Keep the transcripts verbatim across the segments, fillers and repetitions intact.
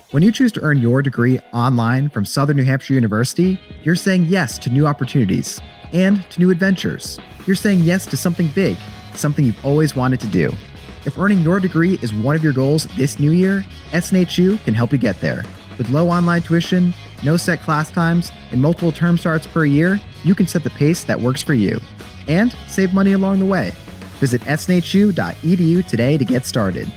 When you choose to earn your degree online from Southern New Hampshire University, you're saying yes to new opportunities and to new adventures. You're saying yes to something big, something you've always wanted to do. If earning your degree is one of your goals this new year, S N H U can help you get there. With low online tuition, no set class times, and multiple term starts per year, you can set the pace that works for you and save money along the way. Visit S N H U dot E D U today to get started.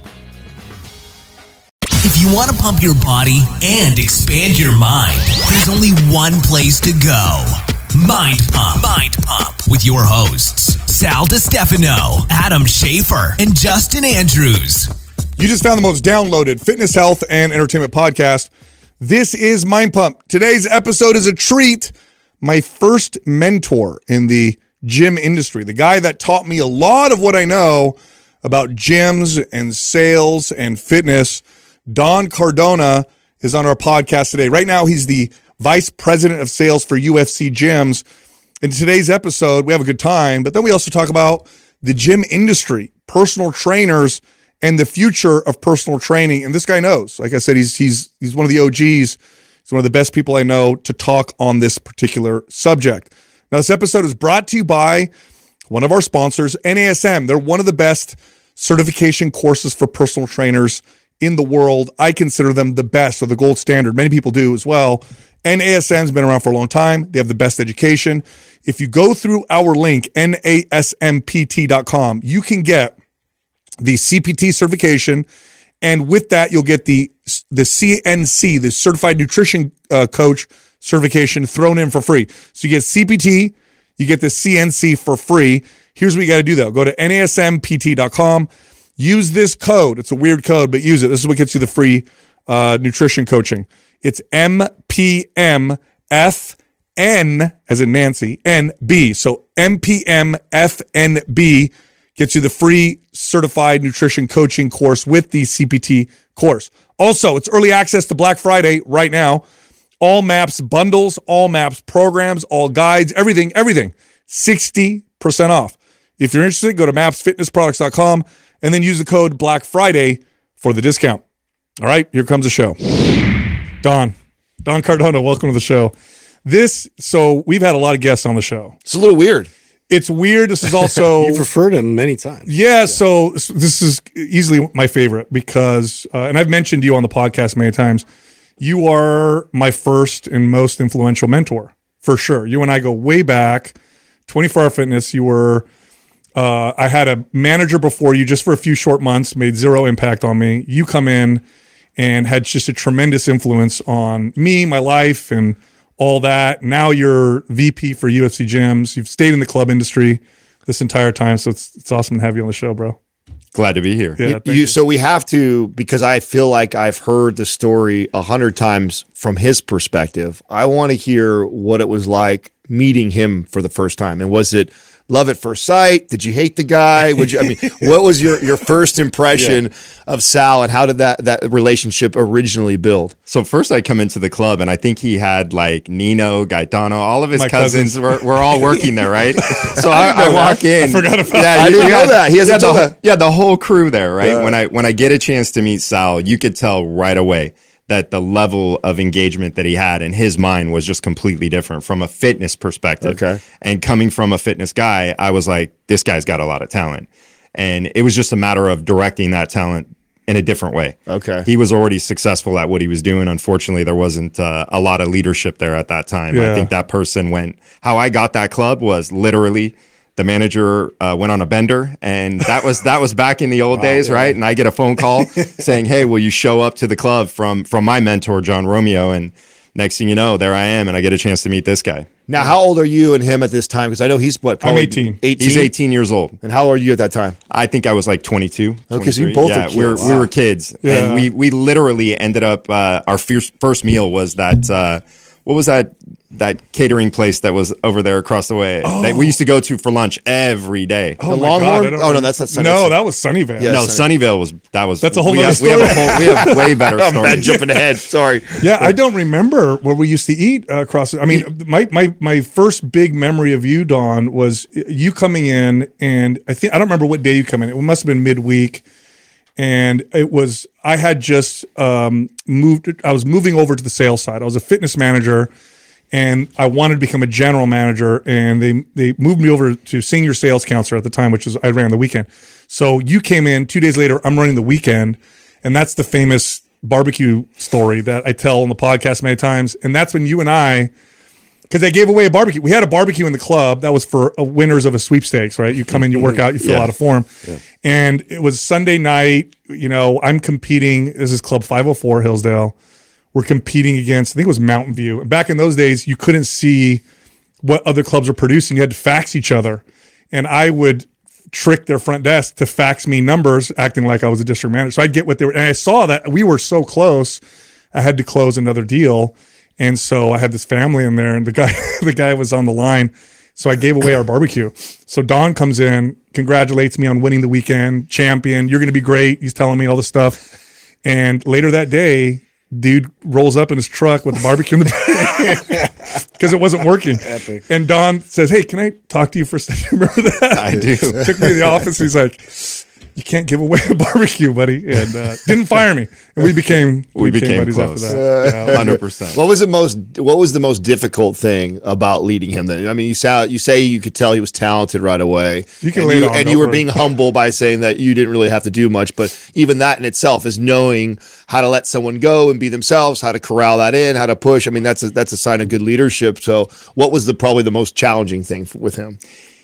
If you want to pump your body and expand your mind, there's only one place to go. Mind Pump. Mind Pump with your hosts, Sal DiStefano, Adam Schafer, and Justin Andrews. You just found the most downloaded fitness, health, and entertainment podcast. This is Mind Pump. Today's episode is a treat. My first mentor in the gym industry, the guy that taught me a lot of what I know about gyms and sales and fitness, Don Cardona, is on our podcast today. Right now, he's the Vice President of Sales for U F C Gyms. In today's episode, we have a good time, but then we also talk about the gym industry, personal trainers, and the future of personal training. And this guy knows. Like I said, he's he's he's one of the O Gs. He's one of the best people I know to talk on this particular subject. Now, this episode is brought to you by one of our sponsors, N A S M. They're one of the best certification courses for personal trainers in the world. I consider them the best, or the gold standard. Many people do as well. N A S M's been around for a long time. They have the best education. If you go through our link, N A S M P T dot com, you can get the C P T certification, and with that, you'll get the the C N C, the Certified Nutrition uh, Coach certification, thrown in for free. So you get C P T, you get the C N C for free. Here's what you got to do, though. Go to N A S M P T dot com. Use this code. It's a weird code, but use it. This is what gets you the free uh, nutrition coaching. It's M P M F N, as in Nancy, N B. So M P M F N B gets you the free certified nutrition coaching course with the C P T course. Also, it's early access to Black Friday right now. All MAPS bundles, all MAPS programs, all guides, everything, everything, sixty percent off. If you're interested, go to maps fitness products dot com and then use the code Black Friday for the discount. All right, here comes the show. Don, Don Cardona, welcome to the show. This, so we've had a lot of guests on the show. It's a little weird. It's weird. This is also... You've referred him many times. Yeah, yeah, so this is easily my favorite because, uh, and I've mentioned you on the podcast many times, you are my first and most influential mentor, for sure. You and I go way back, twenty-four hour Fitness. You were, uh, I had a manager before you just for a few short months, made zero impact on me. You come in and had just a tremendous influence on me, my life, and all that. Now you're V P for U F C Gyms. You've stayed in the club industry this entire time, so it's it's awesome to have you on the show, bro. Glad to be here. Yeah, you, you, so we have to, because I feel like I've heard the story a hundred times from his perspective. I want to hear what it was like meeting him for the first time. And was it love at first sight? Did you hate the guy? Would you? I mean, what was your, your first impression yeah. of Sal, and how did that that relationship originally build? So first, I come into the club, and I think he had like Nino, Gaetano, all of his My cousins, cousins. were, were all working there, right? So I, I, I walk in. I forgot about yeah, that. I didn't know that. He hasn't yeah, told the, that. yeah, the whole crew there, right? Yeah. When I when I get a chance to meet Sal, you could tell right away that the level of engagement that he had in his mind was just completely different from a fitness perspective. Okay. And coming from a fitness guy, I was like, this guy's got a lot of talent. And it was just a matter of directing that talent in a different way. Okay. He was already successful at what he was doing. Unfortunately, there wasn't uh, a lot of leadership there at that time. Yeah. I think that person went, how I got that club was literally the manager uh, went on a bender, and that was that was back in the old Wow, days, yeah. right? And I get a phone call saying, "Hey, will you show up to the club from from my mentor, John Romeo?" And next thing you know, there I am, and I get a chance to meet this guy. Now, how old are you and him at this time? Because I know he's what? I'm eighteen. eighteen. He's eighteen years old. And how old are you at that time? I think I was like twenty-two. Okay, so you twenty-three. both yeah, are we were kids. we Wow. were kids, Yeah. and we we literally ended up uh, our first first meal was that uh, what was that that catering place that was over there across the way Oh. that we used to go to for lunch every day. Oh The my Longhorn? God, I don't Oh, no, know. that's not Sunnyvale. No, that was Sunnyvale. Yeah. No, Sunny- Sunnyvale was that was That's a whole we nother have, we have a story. whole, we have way better I'm bad stories. jumping ahead. Sorry. Yeah, I don't remember where we used to eat uh, across. I mean, my my my first big memory of you, Don, was you coming in, and I think I don't remember what day you come in. It must have been midweek, And it was, I had just um, moved, I was moving over to the sales side. I was a fitness manager and I wanted to become a general manager. And they, they moved me over to senior sales counselor at the time, which is, I ran the weekend. So you came in two days later, I'm running the weekend. And that's the famous barbecue story that I tell on the podcast many times. And that's when you and I, because they gave away a barbecue. We had a barbecue in the club that was for a winners of a sweepstakes, right? You come in, you work out, you fill Yeah. out a form. Yeah. And it was Sunday night. You know, I'm competing. This is Club five oh four Hillsdale. We're competing against, I think it was Mountain View. And back in those days, you couldn't see what other clubs were producing. You had to fax each other. And I would trick their front desk to fax me numbers, acting like I was a district manager. So I'd get what they were. And I saw that we were so close, I had to close another deal. And so I had this family in there, and the guy, the guy was on the line. So I gave away our barbecue. So Don comes in, congratulates me on winning the weekend, champion. You're going to be great. He's telling me all this stuff. And later that day, dude rolls up in his truck with the barbecue in the back because it wasn't working. Epic. And Don says, "Hey, can I talk to you for a second?" Remember that? I do. Took me to the office. He's like, "You can't give away a barbecue, buddy," and uh, didn't fire me. And we became We became buddies close. after that. Yeah. one hundred percent. What was the most What was the most difficult thing about leading him? Then I mean, you sound you say you could tell he was talented right away. You can and lay it you, on, and go you were for it. being humble by saying that you didn't really have to do much. But even that in itself is knowing how to let someone go and be themselves, how to corral that in, how to push. I mean, that's a, that's a sign of good leadership. So, what was the probably the most challenging thing f- with him?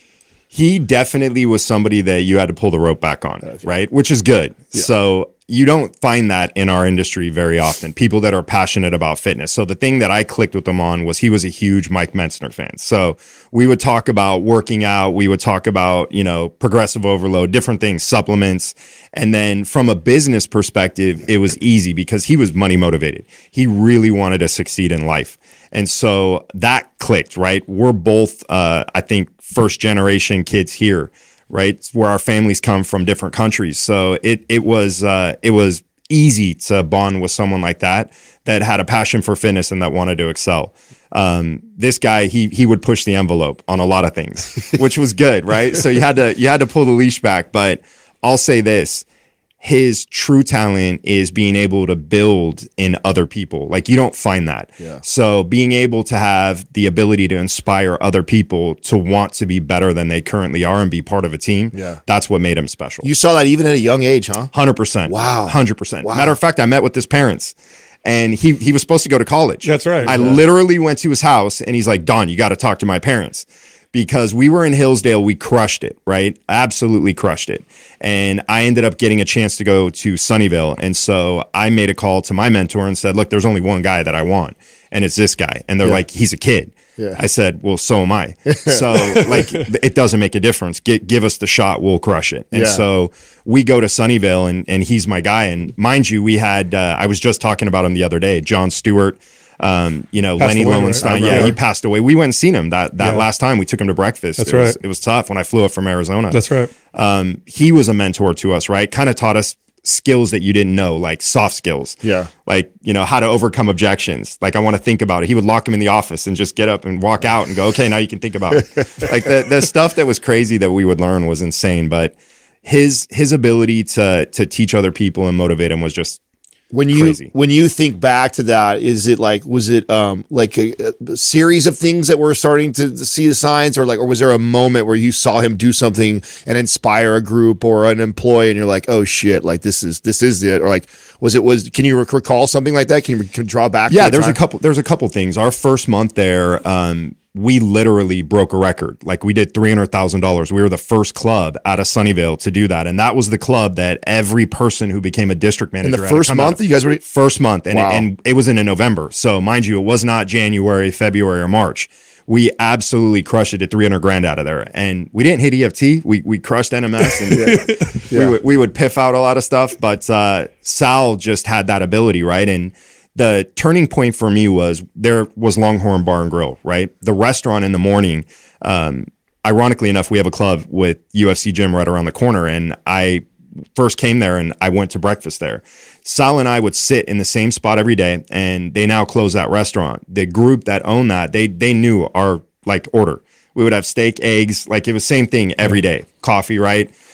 He definitely was somebody that you had to pull the rope back on, right? Which is good. So you don't find that in our industry very often, people that are passionate about fitness. So the thing that I clicked with him on was he was a huge Mike Mentzner fan. So we would talk about working out. We would talk about, you know, progressive overload, different things, supplements. And then from a business perspective, it was easy because he was money motivated. He really wanted to succeed in life. And so that clicked, right? We're both, uh, I think, first generation kids here, right? It's where our families come from different countries. So it it was uh, it was easy to bond with someone like that that had a passion for fitness and that wanted to excel. Um, this guy, he he would push the envelope on a lot of things, which was good, right? So you had to you had to pull the leash back. But I'll say this. His true talent is being able to build in other people. Like you don't find that. Yeah. So being able to have the ability to inspire other people to want to be better than they currently are and be part of a team. Yeah. That's what made him special. You saw that even at a young age, huh? one hundred percent. Wow. one hundred percent. Wow. Matter of fact, I met with his parents and he he was supposed to go to college. That's right. I Yeah. literally went to his house and he's like, "Don, you got to talk to my parents." Because we were in Hillsdale, we crushed it, right? Absolutely crushed it. And I ended up getting a chance to go to Sunnyvale. And so I made a call to my mentor and said, "Look, there's only one guy that I want, and it's this guy." And they're Yeah. like, "He's a kid." Yeah. I said, "Well, so am I." So like, it doesn't make a difference. Get, give us the shot, we'll crush it. And Yeah. so we go to Sunnyvale, and and he's my guy. And mind you, we had uh, I was just talking about him the other day, John Stewart. Um, you know, Passed Lenny away, right? Lowenstein. I Yeah, remember. he passed away. We went and seen him that that Yeah. last time. We took him to breakfast. That's it was, right. It was tough when I flew up from Arizona. That's right. Um, he was a mentor to us, right? Kind of taught us skills that you didn't know, like soft skills. Yeah. Like, you know, how to overcome objections. Like, I want to think about it. He would lock him in the office and just get up and walk out and go, "Okay, now you can think about it." Like the the stuff that was crazy that we would learn was insane. But his his ability to to teach other people and motivate them was just When you Crazy. when you think back to that, is it like was it um like a, a series of things that were starting to see the signs, or like, or was there a moment where you saw him do something and inspire a group or an employee, and you're like, "Oh shit, like this is this is it," or like was it was? Can you rec- recall something like that? Can you can you draw back? Yeah, to the there's a time? couple. There's a couple things. Our first month there, um, we literally broke a record. Like we did three hundred thousand dollars. We were the first club out of Sunnyvale to do that, and that was the club that every person who became a district manager in the had to first come out month. of. You guys were First month, and Wow. it, and it was in November. So mind you, it was not January, February, or March. We absolutely crushed it at three hundred grand out of there, and we didn't hit E F T. We we crushed N M S, and Yeah. we would we would piff out a lot of stuff. But uh, Sal just had that ability, right? And the turning point for me was there was Longhorn Bar and Grill, right? The restaurant in the morning. Um, ironically enough, we have a club with U F C gym right around the corner, and I first came there and I went to breakfast there. Sal and I would sit in the same spot every day, and they now close that restaurant. The group that owned that, they they knew our like order. We would have steak, eggs, like it was same thing every day. Coffee, right?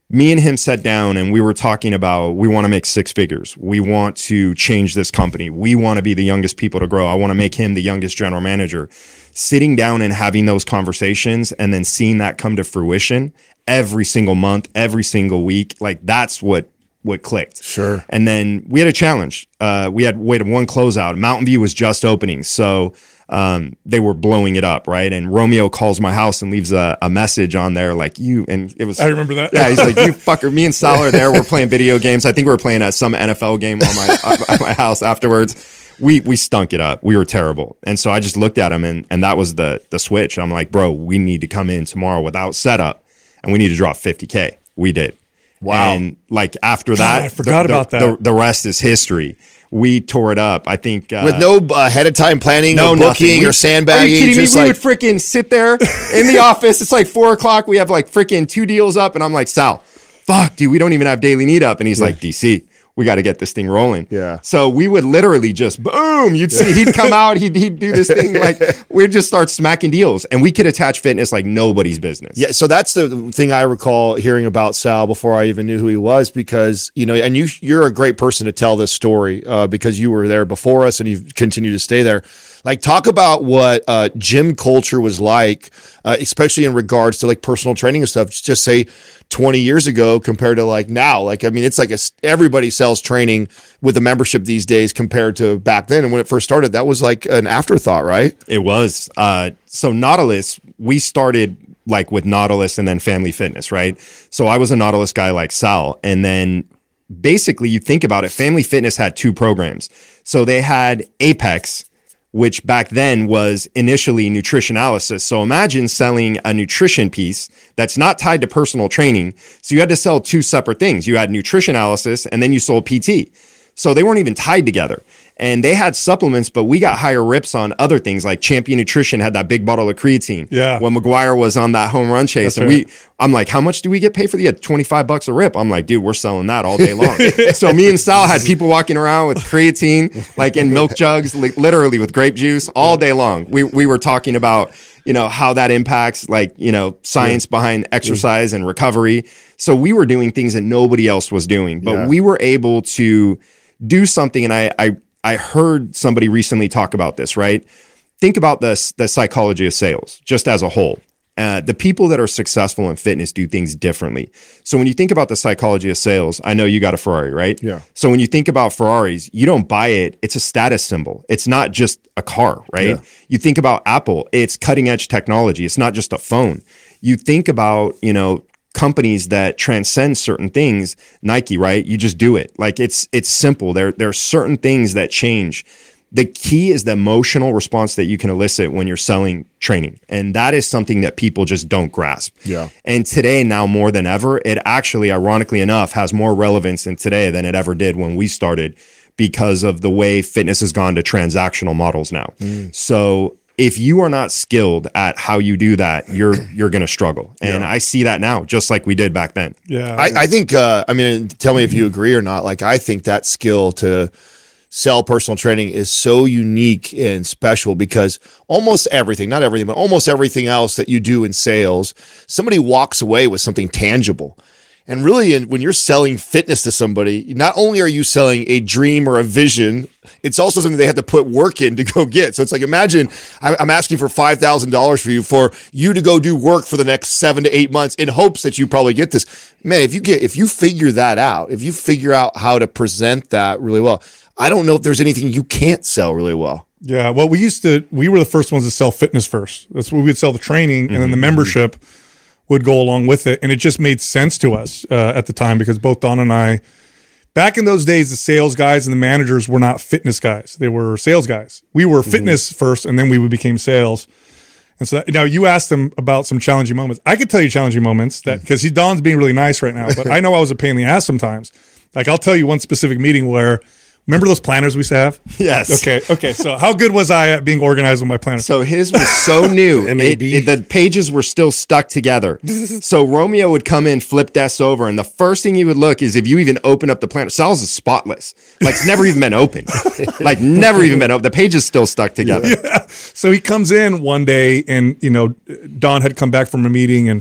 me and him sat down and we were talking about, we want to make six figures. We want to change this company. We want to be the youngest people to grow. I want to make him the youngest general manager. Sitting down and having those conversations and then seeing that come to fruition every single month, every single week, like that's what what clicked. Sure. And then we had a challenge. Uh, we had waited one closeout. Mountain View was just opening. So um, they were blowing it up, right? And Romeo calls my house and leaves a, a message on there like, you, and it was, I remember that. yeah, he's like, you fucker. Me and Sal are there. We're playing video games. I think we were playing at some N F L game on my at my house afterwards. We we stunk it up. We were terrible. And so I just looked at him and and that was the the switch. I'm like, bro, we need to come in tomorrow without setup and we need to drop fifty K. We did. Wow. And like after that, God, I forgot the, about the, that. The, the rest is history. We tore it up. I think uh, With no uh, ahead of time planning, no or nothing. booking We- or sandbagging. Are you kidding me? just We like, would freaking sit there in the office. It's like four o'clock. We have like freaking two deals up, and I'm like, Sal, fuck, dude, we don't even have daily need up. And he's like, D C, we got to get this thing rolling. Yeah. So we would literally just boom. You'd see he'd come out. He'd he'd do this thing like we'd just start smacking deals, and we could attach fitness like nobody's business. Yeah, so that's the thing I recall hearing about Sal before I even knew who he was, because you know, and you you're a great person to tell this story uh, because you were there before us and you've continued to stay there. Like, talk about what uh, gym culture was like, uh, especially in regards to like personal training and stuff. Just say twenty years ago compared to like now. Like, I mean, it's like a, everybody sells training with a membership these days compared to back then. And when it first started, that was like an afterthought, right? It was. Uh, so Nautilus, we started like with Nautilus and then Family Fitness, right? So I was a Nautilus guy like Sal. And then basically you think about it, Family Fitness had two programs. So they had Apex, which back then was initially nutritionalysis. So imagine selling a nutrition piece that's not tied to personal training. So you had to sell two separate things. You had nutritionalysis and then you sold P T. So they weren't even tied together. And they had supplements, but we got higher rips on other things, like Champion Nutrition had that big bottle of creatine. Yeah. When McGuire was on that home run chase. That's and right. we I'm like, how much do we get paid for the twenty-five bucks a rip? I'm like, dude, we're selling that all day long. So me and Sal had people walking around with creatine, like in milk jugs, like literally with grape juice all day long. We we were talking about, you know, how that impacts like, you know, science behind exercise and recovery. So we were doing things that nobody else was doing, but Yeah. we were able to do something. And I, I, I heard somebody recently talk about this, right? Think about this, the psychology of sales just as a whole. Uh, the people that are successful in fitness do things differently. So when you think about the psychology of sales, I know you got a Ferrari, right? Yeah. So when you think about Ferraris, you don't buy it. It's a status symbol. It's not just a car, right? Yeah. You think about Apple, it's cutting edge technology. It's not just a phone. You think about, you know, companies that transcend certain things, Nike, right? You just do it. Like it's it's simple. There there are certain things that change. The key is the emotional response that you can elicit when you're selling training. And that is something that people just don't grasp. Yeah. And today, now more than ever, it actually, ironically enough, has more relevance in today than it ever did when we started because of the way fitness has gone to transactional models now. Mm. So if you are not skilled at how you do that, you're you're going to struggle. And I see that now, just like we did back then. Yeah. I, I think, uh, I mean, tell me if you agree or not. Like, I think that skill to sell personal training is so unique and special because almost everything, not everything, but almost everything else that you do in sales, somebody walks away with something tangible. And really, in, when you're selling fitness to somebody, not only are you selling a dream or a vision, it's also something they have to put work in to go get. So it's like, imagine I- I'm asking for five thousand dollars for you, for you to go do work for the next seven to eight months in hopes that you probably get this. Man, if you get, if you figure that out, if you figure out how to present that really well, I don't know if there's anything you can't sell really well. Yeah, well, we used to, we were the first ones to sell fitness first. That's what we would sell the training, and then the membership would go along with it. And it just made sense to us uh, at the time because both Don and I, back in those days, the sales guys and the managers were not fitness guys. They were sales guys. We were fitness first, and then we became sales. And so that, now you asked them about some challenging moments. I could tell you challenging moments that because he Don's being really nice right now, but I know I was a pain in the ass sometimes. Like I'll tell you one specific meeting where, remember those planners we used to have? Yes. Okay. Okay. So how good was I at being organized with my planners? So his was so new. it, it, the pages were still stuck together. So Romeo would come in, flip desks over, and the first thing he would look is if you even open up the planner. Sal's is spotless. Like it's never even been open. Like never even been open. The pages still stuck together. Yeah. So he comes in one day and, you know, Don had come back from a meeting and,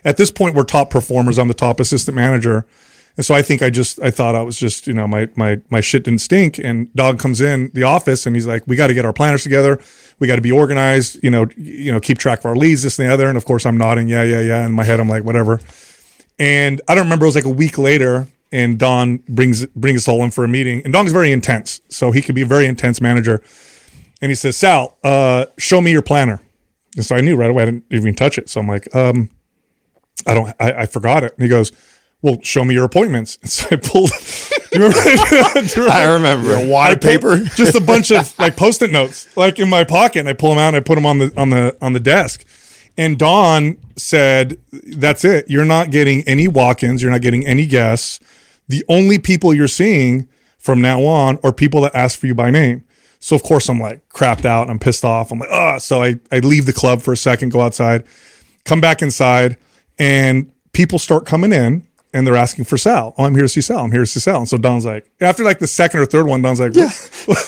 at this point, we're top performers. I'm the top assistant manager. And so I think I just, I thought I was just, you know, my, my, my shit didn't stink. And Dog comes in the office and he's like, we got to get our planners together. We got to be organized, you know, you know, keep track of our leads, this and the other. And of course I'm nodding. Yeah, yeah, yeah. In my head, I'm like, whatever. And I don't remember, it was like a week later and Don brings, brings us all in for a meeting, and Don's very intense. So he could be a very intense manager. And he says, Sal, uh, show me your planner. And so I knew right away I didn't even touch it. So I'm like, um, I don't, I, I forgot it. And he goes, well, show me your appointments. And so I pulled, do you remember, do you remember? I remember. A wad of paper. Just a bunch of like Post-it notes, like in my pocket. And I pull them out and I put them on the, on the, on the desk. And Don said, that's it. You're not getting any walk-ins. You're not getting any guests. The only people you're seeing from now on are people that ask for you by name. So of course I'm like crapped out. I'm pissed off. I'm like, oh, so I, I leave the club for a second, go outside, come back inside, and people start coming in and they're asking for Sal. Oh, I'm here to see Sal. I'm here to see Sal. And so Don's like, after like the second or third one, Don's like, yeah.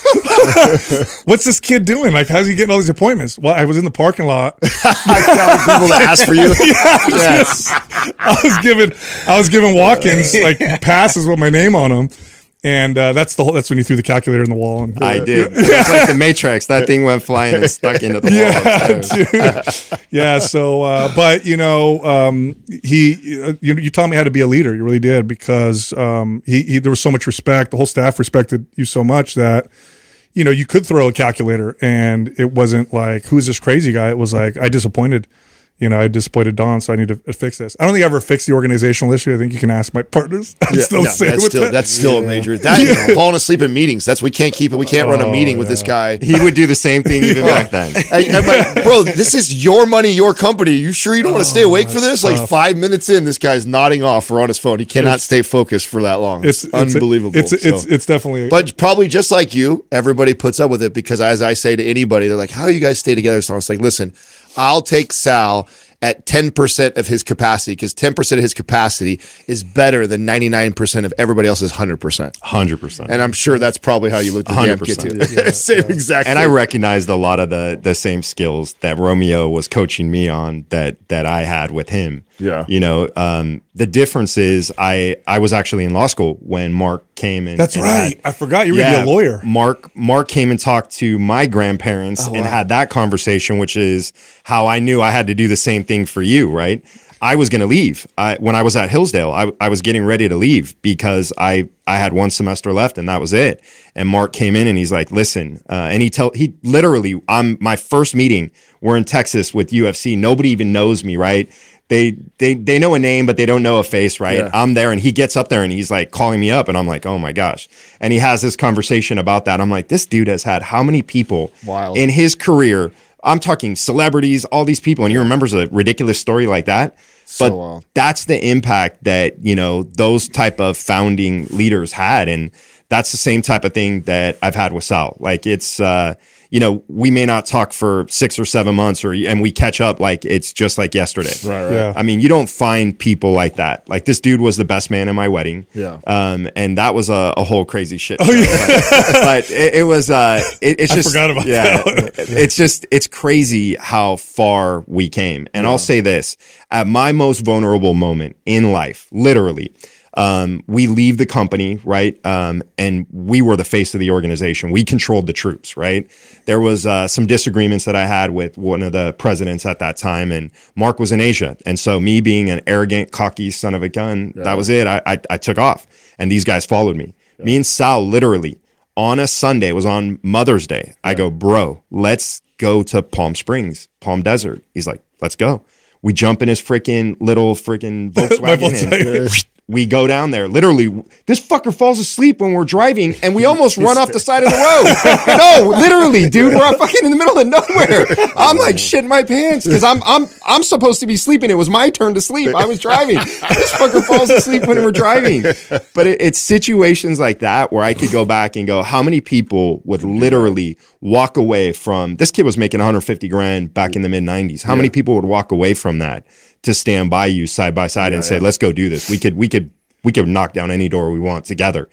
What's this kid doing? Like, how's he getting all these appointments? Well, I was in the parking lot. I tell people to ask for you. Yeah, Yes. I was giving, I was giving walk-ins like passes with my name on them. And uh, that's the whole, that's when you threw the calculator in the wall. And, uh, I did. It's like the Matrix. That thing went flying and stuck into the wall. Yeah, dude. Yeah. So, uh, but you know, um, he, uh, you, you taught me how to be a leader. You really did, because um, he, he, there was so much respect. The whole staff respected you so much that, you know, you could throw a calculator and it wasn't like, who's this crazy guy? It was like, I disappointed, you know, I disappointed Don, so I need to fix this. I don't think I ever fixed the organizational issue. I think you can ask my partners. I'm Yeah, still no, saying that's with still that. that's still a major. That you know, falling asleep in meetings. That's we can't keep it. We can't run a Oh, meeting with this yeah. guy. He would do the same thing even back then. I, I'm like, bro, this is your money, your company. You sure you don't want to stay awake for this? Like tough. five minutes in, this guy's nodding off or on his phone. He cannot It's- stay focused for that long. It's, It's it's unbelievable. It's it's, So- it's definitely. but probably just like you, everybody puts up with it because, as I say to anybody, they're like, "How do you guys stay together?" So I was like, "Listen, I'll take Sal at ten percent of his capacity because ten percent of his capacity is better than ninety-nine percent of everybody else's one hundred percent." one hundred percent. And I'm sure that's probably how you looked at the damn kid one hundred too. Same exact. And I thing. recognized a lot of the the same skills that Romeo was coaching me on that that I had with him. Yeah. You know, um, the difference is I I was actually in law school when Mark came in. That's and right. had- I forgot you were gonna be a lawyer. Mark Mark came and talked to my grandparents and had that conversation, which is how I knew I had to do the same thing for you, right? I was going to leave. I, when I was at Hillsdale, I, I was getting ready to leave because I, I had one semester left and that was it. And Mark came in and he's like, listen, uh, and he tell he literally, I'm my first meeting. We're in Texas with U F C. Nobody even knows me, right? They they they know a name, but they don't know a face, right? Yeah. I'm there and he gets up there and he's like calling me up and I'm like, oh my gosh. And he has this conversation about that. I'm like, this dude has had how many people Wild. in his career? I'm talking celebrities, all these people, and he remembers a ridiculous story like that. So But wild. that's the impact that, you know, those type of founding leaders had. And that's the same type of thing that I've had with Sal. Like it's, uh, you know, we may not talk for six or seven months or, and we catch up like it's just like yesterday. Right, right. Yeah. I mean, you don't find people like that. Like this dude was the best man in my wedding. Yeah. Um, and that was a, a whole crazy shit. Oh, show. yeah. But, but it, it was, uh, it, it's I just, forgot about yeah, that. it's just, it's crazy how far we came. And I'll say this, at my most vulnerable moment in life, literally, um, we leave the company, right? Um, and we were the face of the organization. We controlled the troops, right? There was uh, some disagreements that I had with one of the presidents at that time, and Mark was in Asia. And so me being an arrogant, cocky son of a gun, that was it. I, I, I took off, and these guys followed me. Me and Sal literally on a Sunday, it was on Mother's Day. I go, bro, let's go to Palm Springs, Palm Desert. He's like, let's go. We jump in his freaking little freaking Volkswagen. and we go down there. Literally, this fucker falls asleep when we're driving, and we almost run off the side of the road. No, literally, dude, we're fucking in the middle of nowhere. I'm like shitting my pants because I'm I'm I'm supposed to be sleeping. It was my turn to sleep. I was driving. This fucker falls asleep when we're driving. But it, it's situations like that where I could go back and go, how many people would literally walk away from this kid was making one hundred fifty grand back in the mid nineties. How many people would walk away from that to stand by you side by side and say, let's go do this. We could, we could, we could knock down any door we want together.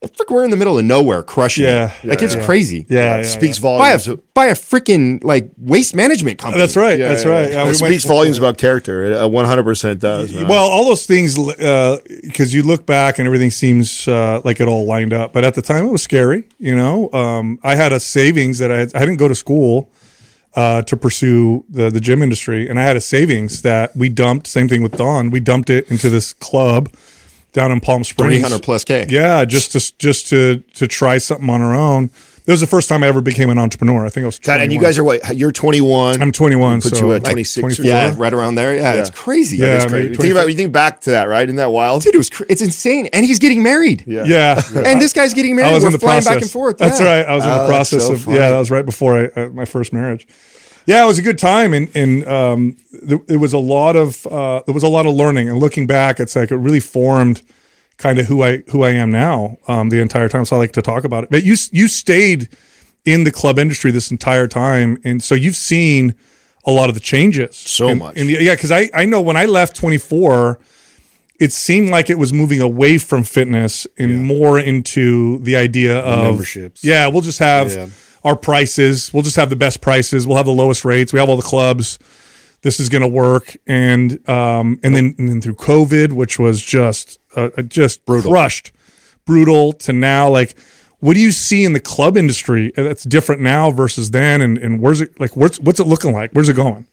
It's like we're in the middle of nowhere crushing Yeah, it. Like yeah, it's yeah. crazy. Yeah, it yeah, speaks yeah. By a, volumes. by a freaking like waste management company. That's right. Yeah, that's yeah, right. yeah. Yeah, It we speaks went- volumes about character. It uh, one hundred percent does. Man. Well, all those things, because you look back and everything seems uh, like it all lined up. But at the time, it was scary. You know, um, I had a savings that I had, I didn't go to school uh, to pursue the the gym industry, and I had a savings that we dumped. Same thing with Dawn. We dumped it into this club down in Palm Springs. three hundred plus K. Yeah, just to just to to try something on our own. This was the first time I ever became an entrepreneur. I think I was God, twenty-one. and you guys are what? You're twenty-one. I'm twenty-one. Put so you at like twenty-six. twenty-four. Yeah, right around there. Yeah, Yeah. it's crazy. Yeah, That's I crazy. mean, You think about you think back to that, right? Isn't that wild? Dude, it was cra- it's insane. And he's getting married. Yeah. Yeah. And this guy's getting married. I was We're in the flying process. back and forth. That's Yeah. right. I was in Oh, the that's process so of funny. yeah. That was right before I, uh, my first marriage. Yeah, it was a good time, and and um, there, it was a lot of uh, there was a lot of learning. And looking back, it's like it really formed kind of who I who I am now um, the entire time. So I like to talk about it. But you you stayed in the club industry this entire time, and so you've seen a lot of the changes. So in, much. in the, yeah, because I I know when I left twenty-four, it seemed like it was moving away from fitness and more into the idea of memberships. Yeah, we'll just have Yeah. our prices. We'll just have the best prices. We'll have the lowest rates. We have all the clubs. This is going to work. And um, and then and then through COVID, which was just uh, just brutal. crushed, brutal to now. Like, what do you see in the club industry that's different now versus then? And and where's it like? What's what's it looking like? Where's it going?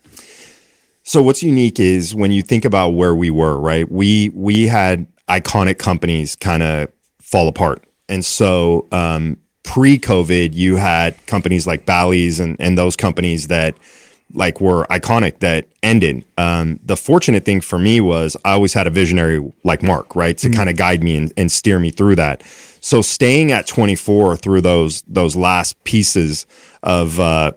So what's unique is when you think about where we were, right? We we had iconic companies kind of fall apart. And so um, pre-COVID, you had companies like Bally's and, and those companies that like were iconic that ended. Um, the fortunate thing for me was I always had a visionary like Mark, right? To kind of guide me and, and steer me through that. So staying at twenty-four through those those last pieces of uh,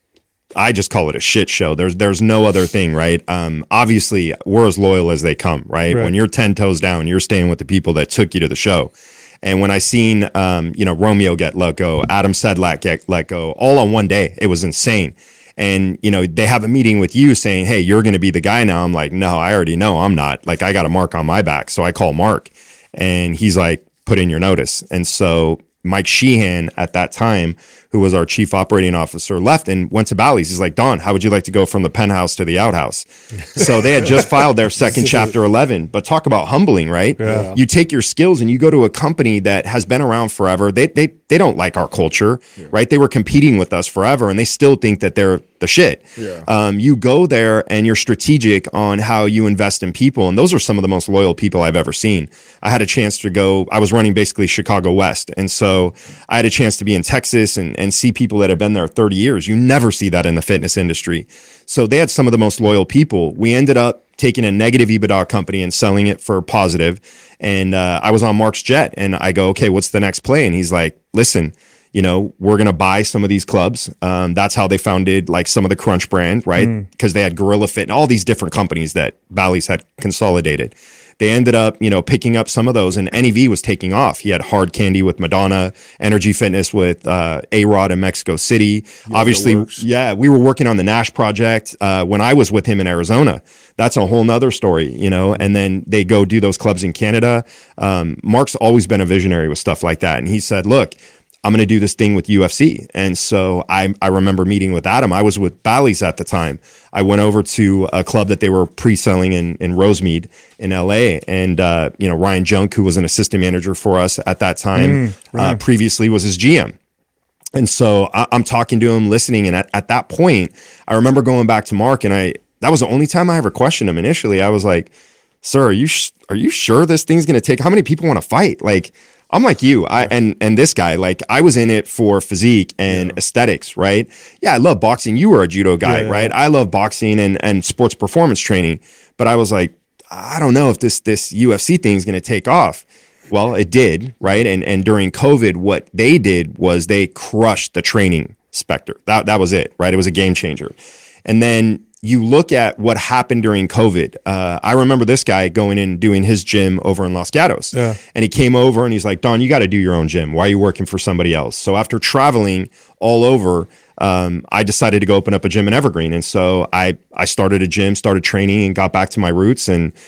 I just call it a shit show. There's there's no other thing, right? Um, obviously, we're as loyal as they come, right? Right. When you're ten toes down, you're staying with the people that took you to the show. And when I seen, um, you know, Romeo get let go, Adam Sedlak get let go, all on one day, it was insane. And you know, they have a meeting with you saying, "Hey, you're going to be the guy now." I'm like, "No, I already know I'm not. Like, I got a mark on my back." So I call Mark, and he's like, "Put in your notice." And so Mike Sheehan at that time, who was our chief operating officer, left and went to Bally's. He's like, "Don, how would you like to go from the penthouse to the outhouse?" So they had just filed their second chapter eleven, but talk about humbling, right? Yeah. You take your skills and you go to a company that has been around forever. They they they don't like our culture, right? They were competing with us forever and they still think that they're the shit. Yeah. Um, you go there and you're strategic on how you invest in people. And those are some of the most loyal people I've ever seen. I had a chance to go, I was running basically Chicago West. And so I had a chance to be in Texas and, and see people that have been there thirty years. You never see that in the fitness industry. So they had some of the most loyal people. We ended up taking a negative EBITDA company and selling it for positive. And uh, I was on Mark's jet and I go, "Okay, what's the next play?" And he's like, "Listen, you know, we're going to buy some of these clubs." Um, that's how they founded like some of the Crunch brand, right? Because they had Gorilla Fit and all these different companies that Bally's had consolidated. They ended up, you know, picking up some of those, and N E V was taking off. He had Hard Candy with Madonna, Energy Fitness with uh, A-Rod in Mexico City. Obviously, works. yeah, we were working on the Nash project uh, when I was with him in Arizona. That's a whole nother story, you know, and then they go do those clubs in Canada. Um, Mark's always been a visionary with stuff like that. And he said, "Look, I'm going to do this thing with U F C." And so I, I remember meeting with Adam. I was with Bally's at the time. I went over to a club that they were pre-selling in, in Rosemead in L A. And, uh, you know, Ryan Junk, who was an assistant manager for us at that time, uh, previously was his G M. And so I, I'm talking to him, listening. And at, at that point, I remember going back to Mark, and I, that was the only time I ever questioned him initially. I was like, "Sir, are you, sh- are you sure this thing's going to take, how many people want to fight?" Like, I'm like you, I and and this guy, like I was in it for physique and aesthetics, right? Yeah, I love boxing. You were a judo guy, Yeah, yeah. right? I love boxing and and sports performance training, but I was like, I don't know if this this U F C thing is going to take off. Well, it did, right? And and during COVID, what they did was they crushed the training specter. That that was it, right? It was a game changer. And then you look at what happened during COVID. Uh, I remember this guy going in and doing his gym over in Los Gatos. Yeah. And he came over and he's like, "Don, you got to do your own gym. Why are you working for somebody else?" So after traveling all over, um, I decided to go open up a gym in Evergreen. And so I, I started a gym, started training and got back to my roots. And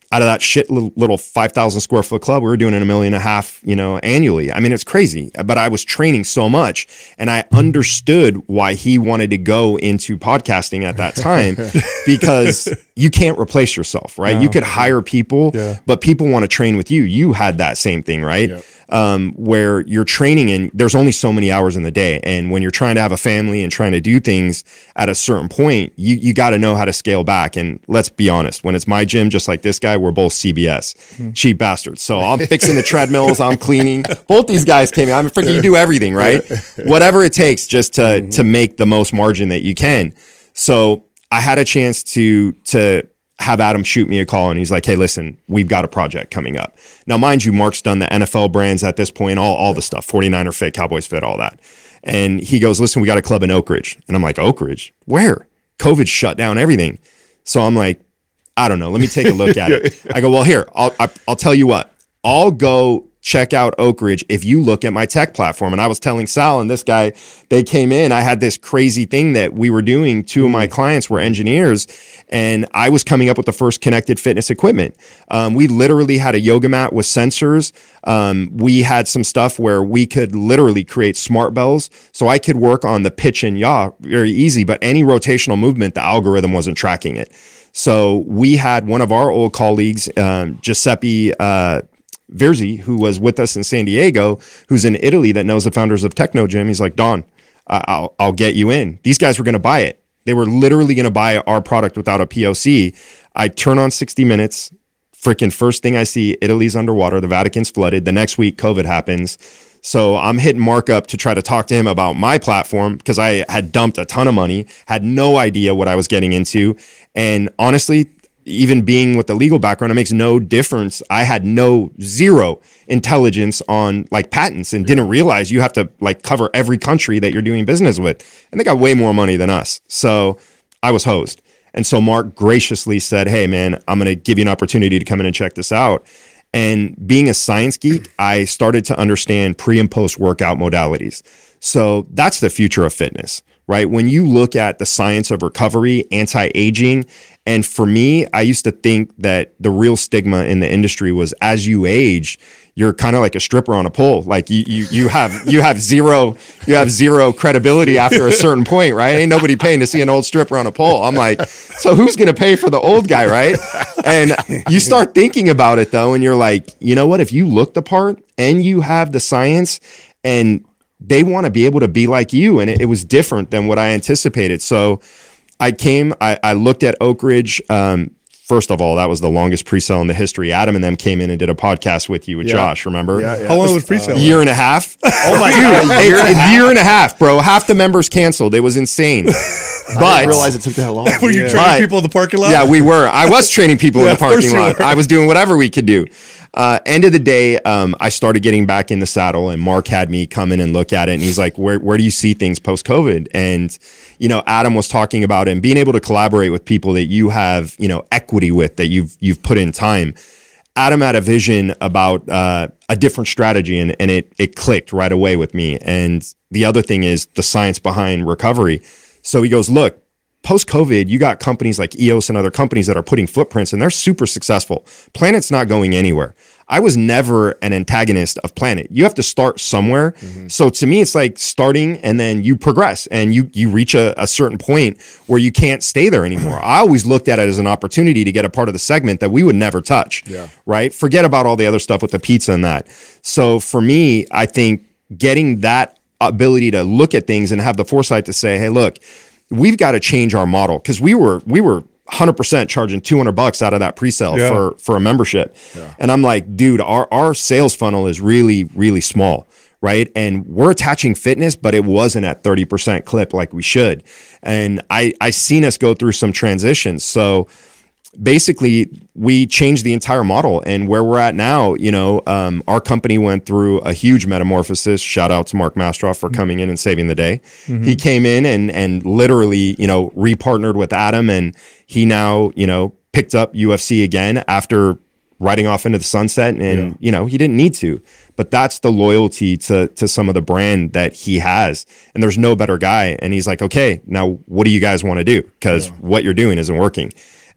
out of that shit little, little five thousand square foot club, we were doing a million and a half, you know, annually. I mean, it's crazy, but I was training so much and I understood why he wanted to go into podcasting at that time because you can't replace yourself, right? No. You could hire people, Yeah. but people want to train with you. You had that same thing, right? Yep. Um, where you're training and there's only so many hours in the day. And when you're trying to have a family and trying to do things at a certain point, you, you got to know how to scale back. And let's be honest, when it's my gym, just like this guy, we're both C B S, mm-hmm. cheap bastards. So I'm fixing the treadmills, I'm cleaning. Both these guys came in. I'm freaking, you do everything, right? Whatever it takes just to, mm-hmm. to make the most margin that you can. So I had a chance to, to, have Adam shoot me a call and he's like, hey, listen, we've got a project coming up. Now, mind you, Mark's done the N F L brands at this point, all, all the stuff, forty-niner Fit, Cowboys Fit, all that. And he goes, listen, we got a club in Oak Ridge. And I'm like, Oak Ridge? Where? COVID shut down everything. So I'm like, I don't know. Let me take a look at it. I go, well, here, I'll, I'll tell you what, I'll go check out Oak Ridge if you look at my tech platform. And I was telling Sal and this guy, they came in, I had this crazy thing that we were doing. Two of my clients were engineers and I was coming up with the first connected fitness equipment. Um, we literally had a yoga mat with sensors. Um, we had some stuff where we could literally create smart bells. So I could work on the pitch and yaw very easy, but any rotational movement, the algorithm wasn't tracking it. So we had one of our old colleagues, um, Giuseppe, uh, Virzi, who was with us in San Diego, who's in Italy that knows the founders of Techno Gym. He's like, Don, I'll, I'll get you in. These guys were going to buy it. They were literally going to buy our product without a P O C. I turn on sixty minutes. Freaking first thing I see, Italy's underwater. The Vatican's flooded. The next week, COVID happens. So I'm hitting Mark up to try to talk to him about my platform because I had dumped a ton of money, had no idea what I was getting into. And honestly, even being with the legal background, it makes no difference. I had no zero intelligence on like patents and didn't realize you have to like cover every country that you're doing business with. And they got way more money than us. So I was hosed. And so Mark graciously said, hey man, I'm going to give you an opportunity to come in and check this out. And being a science geek, I started to understand pre and post workout modalities. So that's the future of fitness, right? When you look at the science of recovery, anti-aging, and for me, I used to think that the real stigma in the industry was as you age, you're kind of like a stripper on a pole. Like you, you, you have, you have zero, you have zero credibility after a certain point, right? Ain't nobody paying to see an old stripper on a pole. I'm like, so who's going to pay for the old guy, right? And you start thinking about it though, and you're like, you know what? If you look the part and you have the science, and they want to be able to be like you, and it, it was different than what I anticipated. So I came, I, I looked at Oak Ridge. Um, first of all, that was the longest pre-sale in the history. Adam and them came in and did a podcast with you with Yeah. Josh, remember? Yeah, yeah. How long was pre-sale? A year and a half. Oh my Dude, God. a, a year and a half, bro. Half the members canceled. It was insane. I But didn't realize it took that long. Were you Yeah. training But- people in the parking lot? yeah, we were. I was training people Yeah, in of the course parking you lot. were. I was doing whatever we could do. Uh, end of the day, um, I started getting back in the saddle, and Mark had me come in and look at it. And he's like, where, where do you see things post-COVID? And, you know, Adam was talking about it and being able to collaborate with people that you have, you know, equity with, that you've, you've put in time. Adam had a vision about uh, a different strategy, and, and it, it clicked right away with me. And the other thing is the science behind recovery. So he goes, look, post-COVID, you got companies like E O S and other companies that are putting footprints, and they're super successful. Planet's not going anywhere. I was never an antagonist of Planet. You have to start somewhere. Mm-hmm. So to me, it's like starting and then you progress and you you reach a, a certain point where you can't stay there anymore. I always looked at it as an opportunity to get a part of the segment that we would never touch. Yeah. Right? Forget about all the other stuff with the pizza and that. So for me, I think getting that ability to look at things and have the foresight to say, hey, look, we've got to change our model, because we were we were one hundred percent charging two hundred bucks out of that pre-sale Yeah. for for a membership. Yeah. And I'm like, dude, our our sales funnel is really really small, right? And we're attaching fitness, but it wasn't at thirty percent clip like we should. And I I seen us go through some transitions. So basically we changed the entire model, and where we're at now, you know, um, our company went through a huge metamorphosis. Shout out to Mark Mastroff for coming in and saving the day. Mm-hmm. He came in and, and literally, you know, repartnered with Adam, and he now, you know, picked up U F C again after riding off into the sunset, and, Yeah. you know, he didn't need to, but that's the loyalty to, to some of the brand that he has. And there's no better guy. And he's like, okay, now what do you guys want to do? Because yeah. what you're doing isn't working.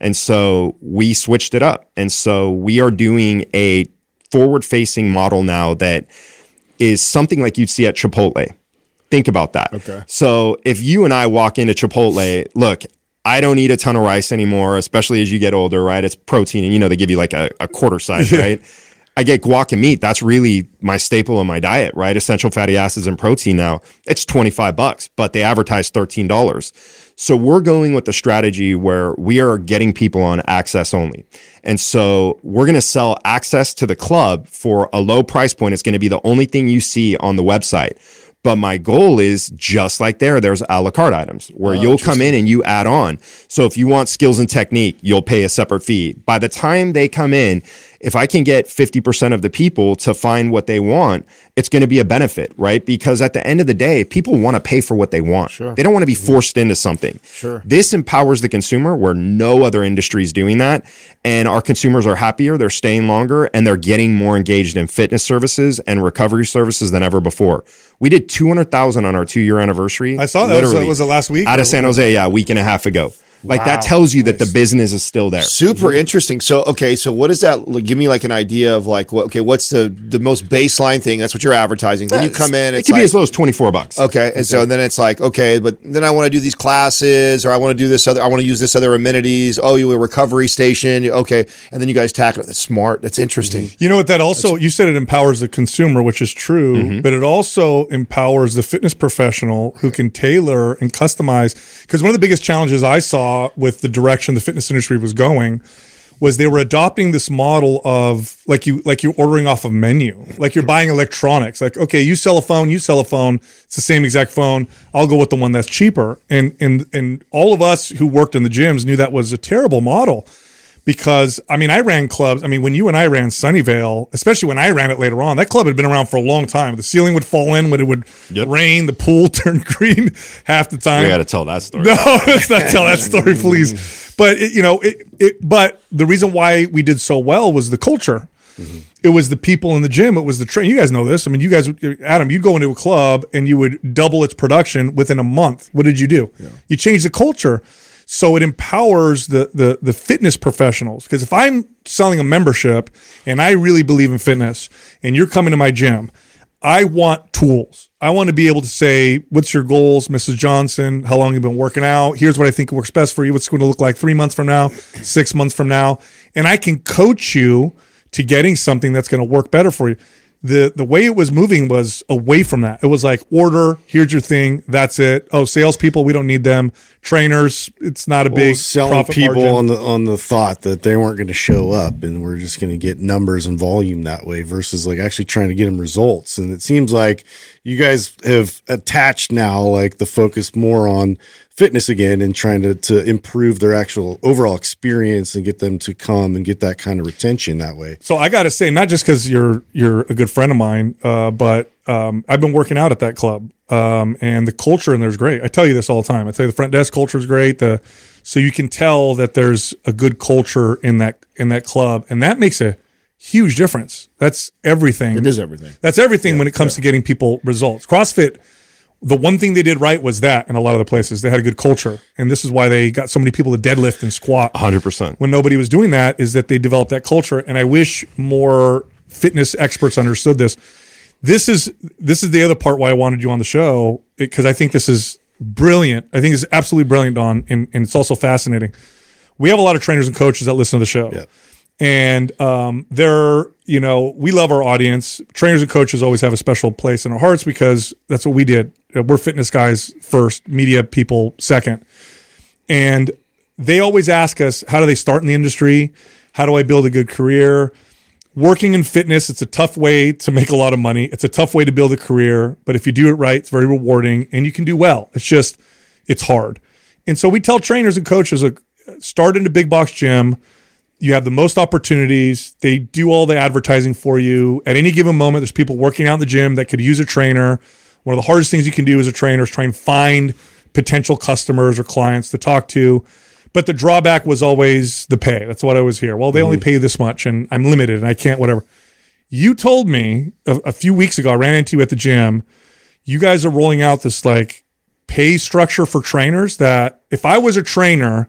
And so we switched it up. And so we are doing a forward facing model now that is something like you'd see at Chipotle. Think about that. Okay. So if you and I walk into Chipotle, look, I don't eat a ton of rice anymore, especially as you get older, right? It's protein, and you know, they give you like a, a quarter size, right? I get guac and meat. That's really my staple in my diet, right? Essential fatty acids and protein now. It's twenty-five bucks, but they advertise thirteen dollars. So we're going with the strategy where we are getting people on access only. And so we're going to sell access to the club for a low price point. It's going to be the only thing you see on the website. But my goal is just like there, there's a la carte items where oh, you'll come in and you add on. So if you want skills and technique, you'll pay a separate fee. By the time they come in, if I can get fifty percent of the people to find what they want, it's going to be a benefit, right? Because at the end of the day, people want to pay for what they want. Sure. They don't want to be forced into something. Sure. This empowers the consumer where no other industry is doing that. And our consumers are happier, they're staying longer, and they're getting more engaged in fitness services and recovery services than ever before. We did two hundred thousand on our two-year anniversary. I saw that. Was, was it last week? Out of San Jose, yeah, a week and a half ago. Like wow. That tells you nice. That the business is still there. Super interesting. So, okay. So what is that? Like, give me like an idea of like, what, okay, what's the, the most baseline thing? That's what you're advertising. Then you come in, it it's can like, be as low as twenty-four bucks. Okay. And okay. so then it's like, okay, but then I want to do these classes, or I want to do this other, I want to use this other amenities. Oh, you a recovery station. Okay. And then you guys tackle it. That's smart. That's interesting. You know what? That also, That's, you said it empowers the consumer, which is true, mm-hmm. but it also empowers the fitness professional who can tailor and customize. Because one of the biggest challenges I saw with the direction the fitness industry was going was they were adopting this model of like you like you're ordering off a menu, like you're buying electronics. Like, okay, you sell a phone, you sell a phone, it's the same exact phone. I'll go with the one that's cheaper. And and and all of us who worked in the gyms knew that was a terrible model. Because, I mean, I ran clubs. I mean, when you and I ran Sunnyvale, especially when I ran it later on, that club had been around for a long time. The ceiling would fall in when it would yep. rain. The pool turned green half the time. You got to tell that story. No, let's not tell that story, please. But, it, you know, it, it. But the reason why we did so well was the culture. Mm-hmm. It was the people in the gym. It was the train. You guys know this. I mean, you guys, Adam, you'd go into a club and you would double its production within a month. What did you do? Yeah. You changed the culture. So it empowers the the the fitness professionals. Because if I'm selling a membership and I really believe in fitness and you're coming to my gym, I want tools. I want to be able to say, what's your goals, Missus Johnson? How long have you been working out? Here's what I think works best for you. What's it going to look like three months from now, six months from now? And I can coach you to getting something that's going to work better for you. The the way it was moving was away from that. It was like, order, here's your thing, that's it. Oh, salespeople, we don't need them. Trainers, it's not a well, big selling people margin. on the on the thought that they weren't going to show up and we're just going to get numbers and volume that way versus like actually trying to get them results. And it seems like you guys have attached now like the focus more on fitness again and trying to to improve their actual overall experience and get them to come and get that kind of retention that way. So I got to say, not just because you're you're a good friend of mine, uh, but um, I've been working out at that club. Um, and the culture in there is great. I tell you this all the time. I tell you the front desk culture is great. The, so you can tell that there's a good culture in that, in that club. And that makes a huge difference. That's everything. It is everything. That's everything yeah, when it comes yeah. to getting people results. CrossFit, the one thing they did right was that in a lot of the places they had a good culture. And this is why they got so many people to deadlift and squat. one hundred percent. When nobody was doing that is that they developed that culture. And I wish more fitness experts understood this. This is this is the other part why I wanted you on the show, because I think this is brilliant. I think it's absolutely brilliant, Don, and, and it's also fascinating. We have a lot of trainers and coaches that listen to the show. Yeah. And um, they're, you know, we love our audience. Trainers and coaches always have a special place in our hearts because that's what we did. We're fitness guys first, media people second. And they always ask us, how do they start in the industry? How do I build a good career? Working in fitness, it's a tough way to make a lot of money. It's a tough way to build a career, but if you do it right, it's very rewarding and you can do well. It's just, it's hard. And so we tell trainers and coaches, like, start in a big box gym. You have the most opportunities. They do all the advertising for you. At any given moment, there's people working out in the gym that could use a trainer. One of the hardest things you can do as a trainer is try and find potential customers or clients to talk to. But the drawback was always the pay. That's what I was here. Well, they mm-hmm. only pay this much and I'm limited and I can't, whatever. You told me a, a few weeks ago, I ran into you at the gym. You guys are rolling out this like pay structure for trainers that if I was a trainer,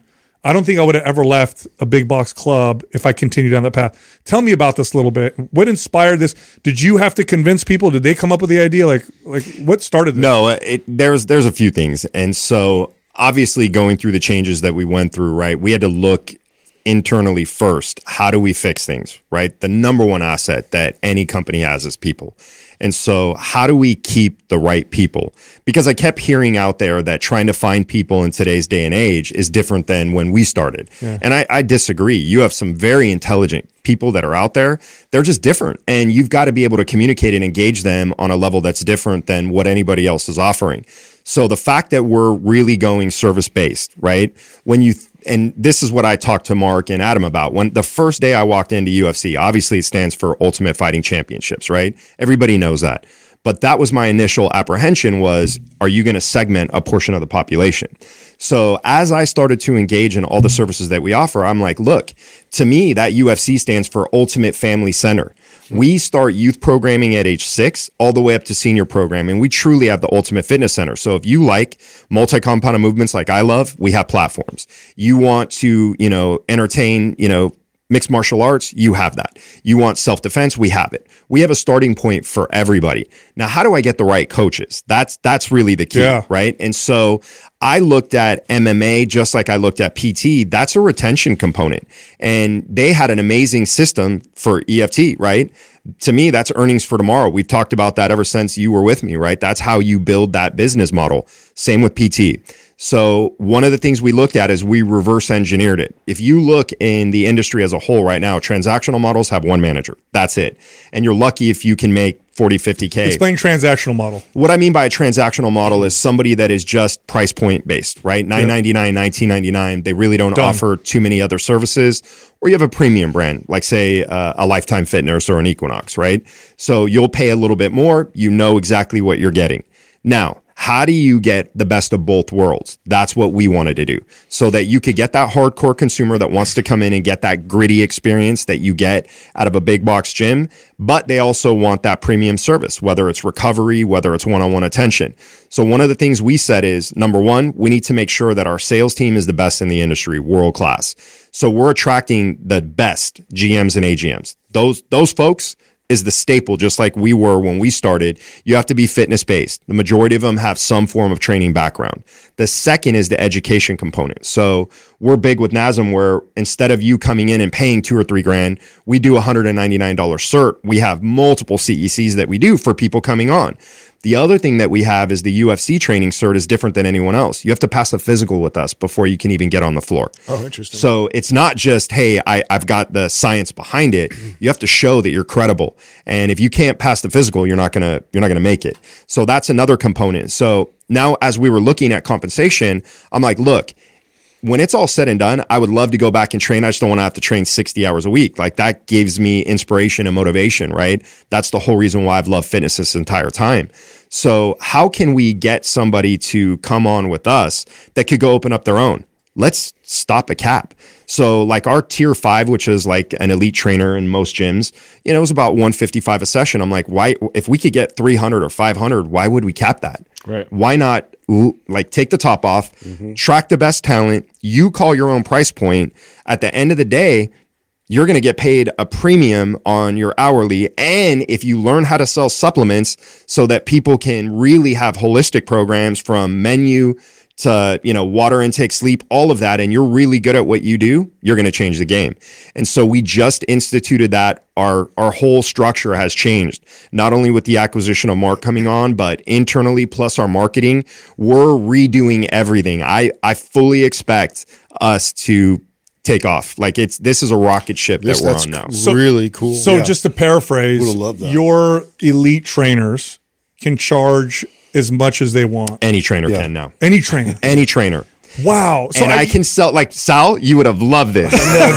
I don't think I would have ever left a big box club if I continued down that path. Tell me about this a little bit. What inspired this? Did you have to convince people? Did they come up with the idea? Like, like what started this? No, it, there's there's a few things, and so obviously going through the changes that we went through, right? We had to look internally first. How do we fix things, right? The number one asset that any company has is people. And so how do we keep the right people? Because I kept hearing out there that trying to find people in today's day and age is different than when we started. Yeah. And I, I disagree. You have some very intelligent people that are out there. They're just different. And you've got to be able to communicate and engage them on a level that's different than what anybody else is offering. So the fact that we're really going service-based, right? When you, and this is what I talked to Mark and Adam about. When the first day I walked into U F C, obviously it stands for Ultimate Fighting Championships, right? Everybody knows that. But that was my initial apprehension was, are you going to segment a portion of the population? So as I started to engage in all the services that we offer, I'm like, look, to me, that U F C stands for Ultimate Family Center. We start youth programming at age six all the way up to senior programming. We truly have the ultimate fitness center. So if you like multi-compounded movements like I love, we have platforms. You want to, you know, entertain, you know, mixed martial arts, you have that. You want self-defense, we have it. We have a starting point for everybody. Now, how do I get the right coaches? That's that's really the key, yeah. right? And so I looked at M M A just like I looked at P T. That's a retention component. And they had an amazing system for E F T, right? To me, that's earnings for tomorrow. We've talked about that ever since you were with me, right? That's how you build that business model. Same with P T. So one of the things we looked at is we reverse engineered it. If you look in the industry as a whole right now, transactional models have one manager. That's it. And you're lucky if you can make forty, fifty K. Explain transactional model. What I mean by a transactional model is somebody that is just price point based, right? nine ninety-nine, nineteen ninety-nine. They really don't Done. offer too many other services. Or you have a premium brand, like say uh, a Lifetime Fitness or an Equinox, right? So you'll pay a little bit more. You know exactly what you're getting. Now, how do you get the best of both worlds? That's what we wanted to do so that you could get that hardcore consumer that wants to come in and get that gritty experience that you get out of a big box gym, but they also want that premium service, whether it's recovery, whether it's one-on-one attention. So one of the things we said is, number one, we need to make sure that our sales team is the best in the industry, world class. So we're attracting the best G Ms and A G Ms. Those, those folks is the staple, just like we were when we started. You have to be fitness based. The majority of them have some form of training background. The second is the education component. So we're big with N A S M where instead of you coming in and paying two or three grand, we do a one hundred ninety-nine dollars cert. We have multiple C E Cs that we do for people coming on. The other thing that we have is the U F C training cert is different than anyone else. You have to pass a physical with us before you can even get on the floor. Oh, interesting. So it's not just, hey, I, I've got the science behind it. You have to show that you're credible. And if you can't pass the physical, you're not gonna you're not gonna make it. So that's another component. So now as we were looking at compensation, I'm like, look, when it's all said and done, I would love to go back and train. I just don't want to have to train sixty hours a week. Like that gives me inspiration and motivation, right? That's the whole reason why I've loved fitness this entire time. So how can we get somebody to come on with us that could go open up their own? Let's stop a cap. So like our tier five, which is like an elite trainer in most gyms, you know, it was about one fifty-five a session. I'm like, why, if we could get three hundred or five hundred, why would we cap that? Right. Why not like take the top off, mm-hmm. track the best talent, you call your own price point. At the end of the day, you're going to get paid a premium on your hourly. And if you learn how to sell supplements so that people can really have holistic programs from menu to, you know, water intake, sleep, all of that, and you're really good at what you do, you're going to change the game. And so we just instituted that. Our our whole structure has changed, not only with the acquisition of Mark coming on, but internally plus our marketing, we're redoing everything. I, I fully expect us to take off. Like it's this is a rocket ship Yes, that we're that's on now. So- really cool. So Yeah. just to paraphrase, Would've loved that. your elite trainers can charge as much as they want. Any trainer Yeah. can now. Any trainer. Any trainer. Wow. So and I, can sell, like Sal, you would have loved this.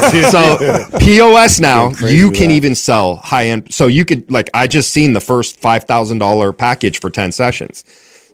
So P O S now, crazy you with can that. even sell high end. So you could, like, I just seen the first five thousand dollars package for ten sessions.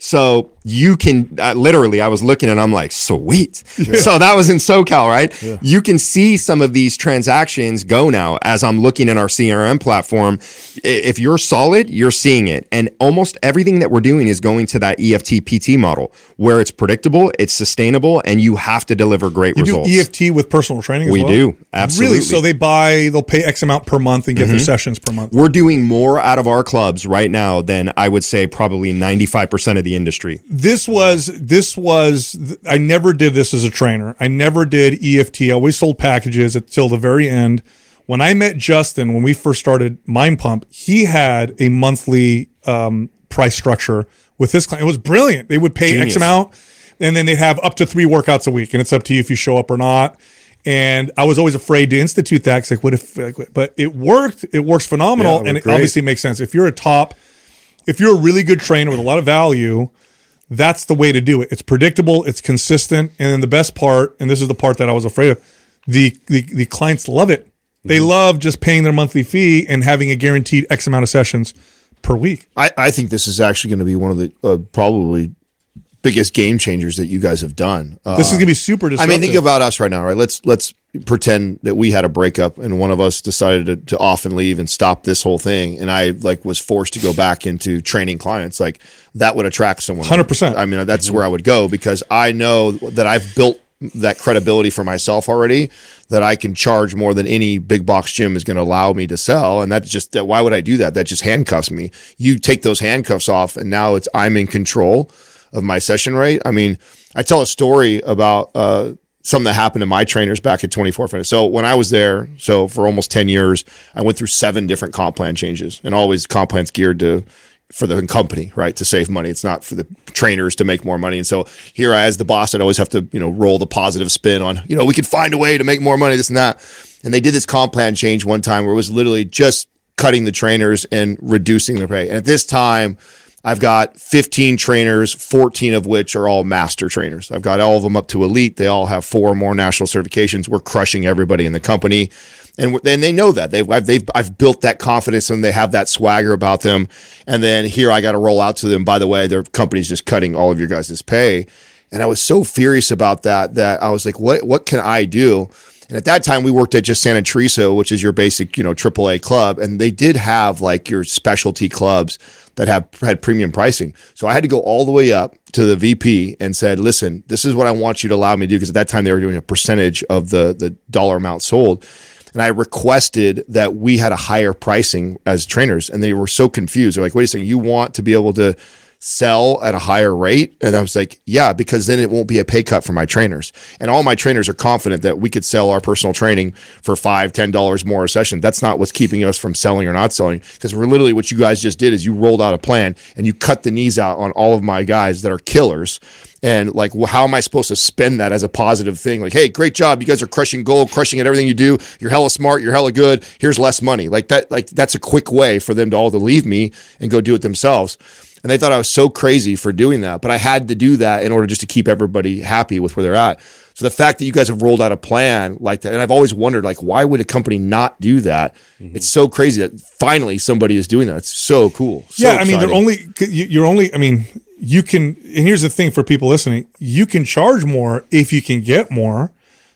So you can uh, literally, I was looking and I'm like, sweet. Yeah. So that was in SoCal, right? Yeah. You can see some of these transactions go now as I'm looking in our C R M platform. If you're solid, you're seeing it. And almost everything that we're doing is going to that E F T P T model where it's predictable, it's sustainable, and you have to deliver great you results. Do E F T with personal training as we well? do. Absolutely. Really? So they buy, they'll pay X amount per month and get mm-hmm. their sessions per month. We're doing more out of our clubs right now than I would say probably ninety-five percent of the industry. This was, this was, I never did this as a trainer. I never did E F T. I always sold packages until the very end. When I met Justin, when we first started Mind Pump, he had a monthly um, price structure with his client. It was brilliant. They would pay Genius. X amount, and then they'd have up to three workouts a week, and it's up to you if you show up or not. And I was always afraid to institute that. It's like, what if, like, but it worked. It works phenomenal. Yeah, and it great. Obviously makes sense. If you're a top, if you're a really good trainer with a lot of value, that's the way to do it. It's predictable, it's consistent. And then the best part, and this is the part that I was afraid of, the, the, the clients love it. They mm-hmm. love just paying their monthly fee and having a guaranteed X amount of sessions per week. I, I think this is actually going to be one of the uh, probably biggest game changers that you guys have done. Uh, this is going to be super disruptive. I mean, think about us right now, right? Let's let's pretend that we had a breakup and one of us decided to, to off and leave and stop this whole thing, and I like was forced to go back into training clients. Like that would attract someone. one hundred percent. I mean, that's where I would go because I know that I've built that credibility for myself already, that I can charge more than any big box gym is going to allow me to sell. And that's just that. Why would I do that? That just handcuffs me. You take those handcuffs off and now it's, I'm in control of my session rate. I mean, I tell a story about, uh, something that happened to my trainers back at twenty-four Fitness. So when I was there, so for almost ten years, I went through seven different comp plan changes, and always comp plans geared to, for the company, right? To save money. It's not for the trainers to make more money. And so here I, as the boss, I'd always have to, you know, roll the positive spin on, you know, we could find a way to make more money, this and that. And they did this comp plan change one time where it was literally just cutting the trainers and reducing their pay. And at this time, I've got fifteen trainers, fourteen of which are all master trainers. I've got all of them up to elite. They all have four or more national certifications. We're crushing everybody in the company. And then they know that they've, I've, they've, I've built that confidence and they have that swagger about them. And then here I got to roll out to them. By the way, their company's just cutting all of your guys' pay. And I was so furious about that, that I was like, what, what can I do? And at that time we worked at just Santa Teresa, which is your basic, you know, triple A club. And they did have like your specialty clubs that have had premium pricing. So I had to go all the way up to the V P and said, listen, this is what I want you to allow me to do. Because at that time they were doing a percentage of the, the dollar amount sold. And I requested that we had a higher pricing as trainers. And they were so confused. They're like, wait a second, you want to be able to sell at a higher rate? And I was like, yeah, because then it won't be a pay cut for my trainers. And all my trainers are confident that we could sell our personal training for five, ten dollars more a session. That's not what's keeping us from selling or not selling. Because we're literally, what you guys just did is you rolled out a plan and you cut the knees out on all of my guys that are killers. And like, well, how am I supposed to spend that as a positive thing? Like, hey, great job. You guys are crushing gold, crushing at everything you do. You're hella smart. You're hella good. Here's less money. Like that, like that's a quick way for them to all to leave me and go do it themselves. And they thought I was so crazy for doing that, but I had to do that in order just to keep everybody happy with where they're at. So the fact that you guys have rolled out a plan like that, and I've always wondered, like, why would a company not do that? Mm-hmm. It's so crazy that finally somebody is doing that. It's so cool. So yeah, I mean, they're only, you're only, I mean, you can, and here's the thing for people listening, you can charge more if you can get more.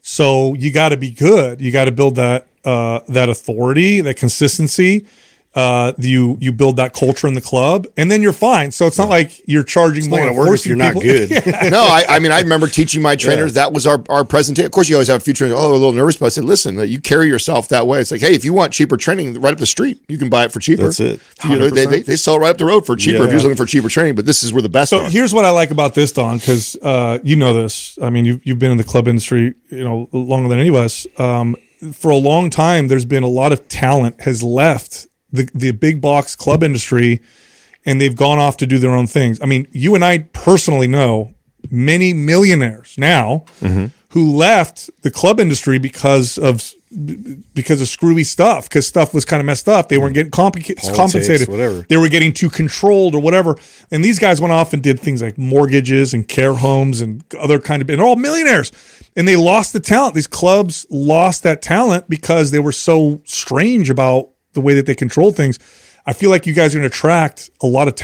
So you got to be good. You got to build that, uh, that authority, that consistency. Uh, you you build that culture in the club, and then you're fine. So it's not like you're charging it's more. Not gonna work if you're not good. Yeah. No, I, I mean, I remember teaching my trainers. Yeah. That was our our presentation. Of course, you always have a few trainers. Oh, a little nervous, but I said, listen, you carry yourself that way. It's like, hey, if you want cheaper training, right up the street, you can buy it for cheaper. That's it. You know, they, they they sell right up the road for cheaper. Yeah. If you're looking for cheaper training, but this is where the best. So are. Here's what I like about this, Don, because uh, you know this. I mean, you you've been in the club industry, you know, longer than any of us. Um, for a long time, there's been a lot of talent has left the the big box club industry, and they've gone off to do their own things. I mean, you and I personally know many millionaires now mm-hmm. who left the club industry because of because of screwy stuff, because stuff was kind of messed up. They weren't getting complica- Politics, compensated. Whatever. They were getting too controlled or whatever. And these guys went off and did things like mortgages and care homes and other kind of, and they're all millionaires. And they lost the talent. These clubs lost that talent because they were so strange about the way that they control things. I feel like you guys are going to attract a lot of talent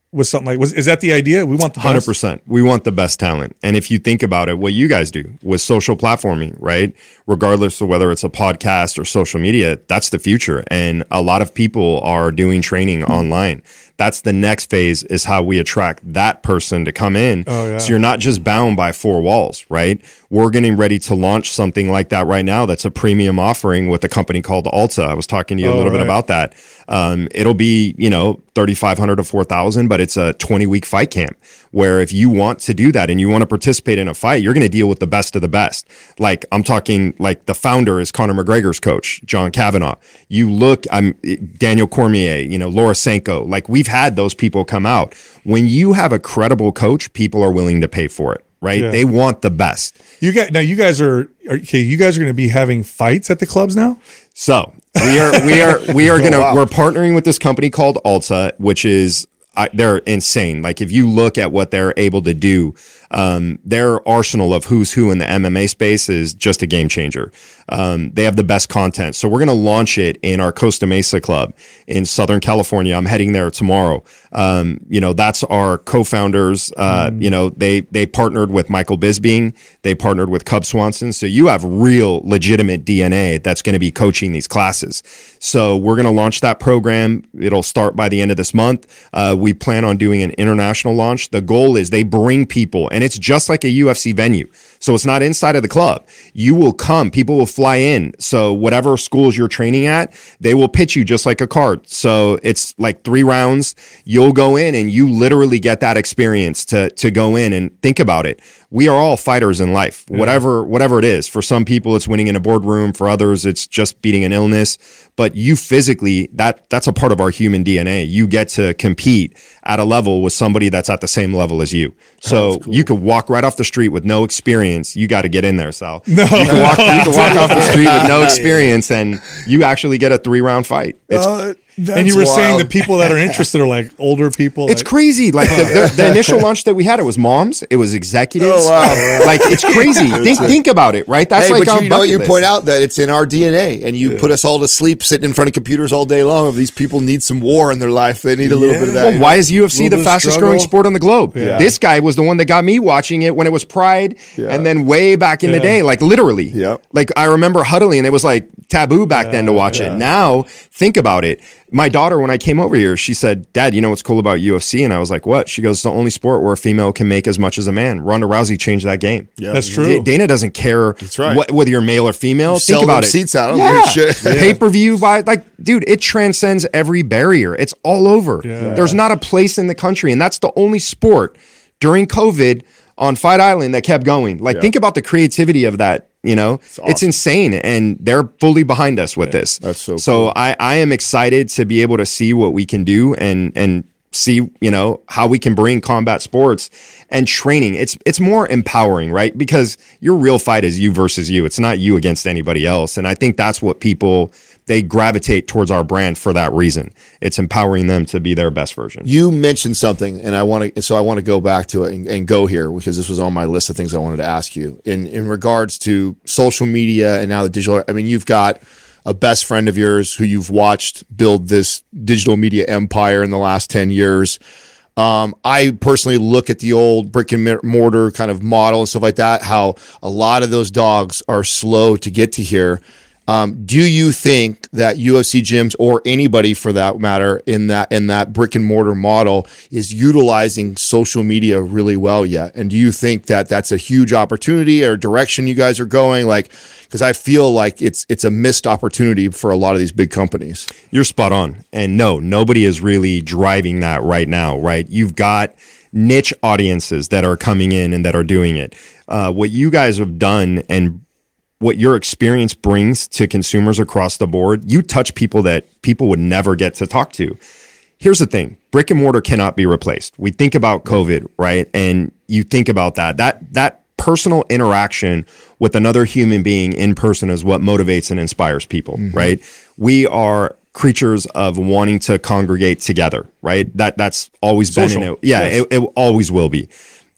with something like, was, is that the idea? We want the one hundred best? percent. We want the best talent. And if you think about it, what you guys do with social platforming, right? Regardless of whether it's a podcast or social media, that's the future. And a lot of people are doing training online. That's the next phase, is how we attract that person to come in. Oh, yeah. So you're not just bound by four walls, right? We're getting ready to launch something like that right now. That's a premium offering with a company called Alta. I was talking to you a Oh, little right. bit about that. Um, it'll be, you know, thirty-five hundred to four thousand, but it's a twenty week fight camp where if you want to do that and you want to participate in a fight, you're going to deal with the best of the best. Like I'm talking, like the founder is Conor McGregor's coach, John Kavanaugh. You look, I'm Daniel Cormier, you know, Laura Sanko. Like we've had those people come out. When you have a credible coach, people are willing to pay for it, right? Yeah. They want the best. You guys, now you guys are, are okay. You guys are going to be having fights at the clubs now. So we are, we are, we are Oh, gonna, wow. we're partnering with this company called Alta, which is, I, they're insane. Like if you look at what they're able to do, um, their arsenal of who's who in the M M A space is just a game changer. Um, they have the best content. So we're going to launch it in our Costa Mesa club in Southern California. I'm heading there tomorrow. Um, you know, that's our co-founders. Uh, Mm. you know, they, they partnered with Michael Bisbing. They partnered with Cub Swanson. So you have real legitimate D N A that's going to be coaching these classes. So we're going to launch that program. It'll start by the end of this month. Uh, we plan on doing an international launch. The goal is they bring people, and it's just like a U F C venue. So it's not inside of the club. You will come, people will fly in. So whatever schools you're training at, they will pitch you just like a card. So it's like three rounds. You'll go in and you literally get that experience to, to go in and think about it. We are all fighters in life, whatever, whatever it is. For some people, it's winning in a boardroom. For others, it's just beating an illness. But you physically, that that's a part of our human D N A. You get to compete at a level with somebody that's at the same level as you. So you could walk right off the street with no experience. You got to get in there, Sal. No. You can walk, you can walk off the street with no experience and you actually get a three round fight. It's, Uh, and you were saying the people that are interested are like older people. it's like, crazy. Like the, the, the initial launch that we had, it was moms, it was executives. Oh, wow. Like it's crazy. think think about it, right? That's Hey, like but on you know, bucket you list. point out that it's in our D N A, and you put us all to sleep sitting in front of computers all day long. If these people need some war in their life, they need a little bit of that. Well, why is U F C Little the bit of fastest growing struggle. sport on the globe? Yeah. This guy was the one that got me watching it when it was Pride, and then way back in the Yeah. day, like literally. Yep. Like I remember huddling, it was like taboo back then to watch it. Now, think about it. My daughter, when I came over here, she said, "Dad, you know what's cool about U F C?" And I was like, "What?" She goes, "It's the only sport where a female can make as much as a man." Ronda Rousey changed that game. Yeah. That's true. D- Dana doesn't care right. what, whether you're male or female. Sell Think about them it. seats out. I don't Yeah. give a shit. Pay per view by like, dude, it transcends every barrier. It's all over. Yeah. There's not a place in the country, and that's the only sport during COVID on Fight Island that kept going. Like, think about the creativity of that. You know, it's, insane, and they're fully behind us with this. That's so So cool. I I am excited to be able to see what we can do and and see, you know, how we can bring combat sports and training. It's it's more empowering, right? Because your real fight is you versus you. It's not you against anybody else. And I think that's what people, they gravitate towards our brand for that reason. It's empowering them to be their best version. You mentioned something, and I want to, so I want to go back to it and, and go here because this was on my list of things I wanted to ask you in in regards to social media and now the digital. I mean, you've got a best friend of yours who you've watched build this digital media empire in the last ten years. Um, I personally look at the old brick and mortar kind of model and stuff like that, how a lot of those dogs are slow to get to here. Um, do you think that U F C gyms, or anybody for that matter, in that in that brick and mortar model, is utilizing social media really well yet? And do you think that that's a huge opportunity or direction you guys are going? Like, because I feel like it's it's a missed opportunity for a lot of these big companies. You're spot on. And no, nobody is really driving that right now, right? You've got niche audiences that are coming in and that are doing it. Uh, what you guys have done and what your experience brings to consumers across the board, you touch people that people would never get to talk to. Here's the thing, brick and mortar cannot be replaced. We think about COVID, right? And you think about that, that, that personal interaction with another human being in person is what motivates and inspires people, mm-hmm. right? We are creatures of wanting to congregate together, right? That that's always Social. been in it. Yeah, Yes. it, it always will be.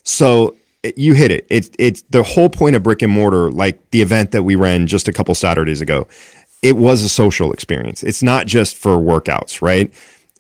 So it, you hit it. It's it's the whole point of brick and mortar, like the event that we ran just a couple Saturdays ago. It was a social experience. It's not just for workouts, right?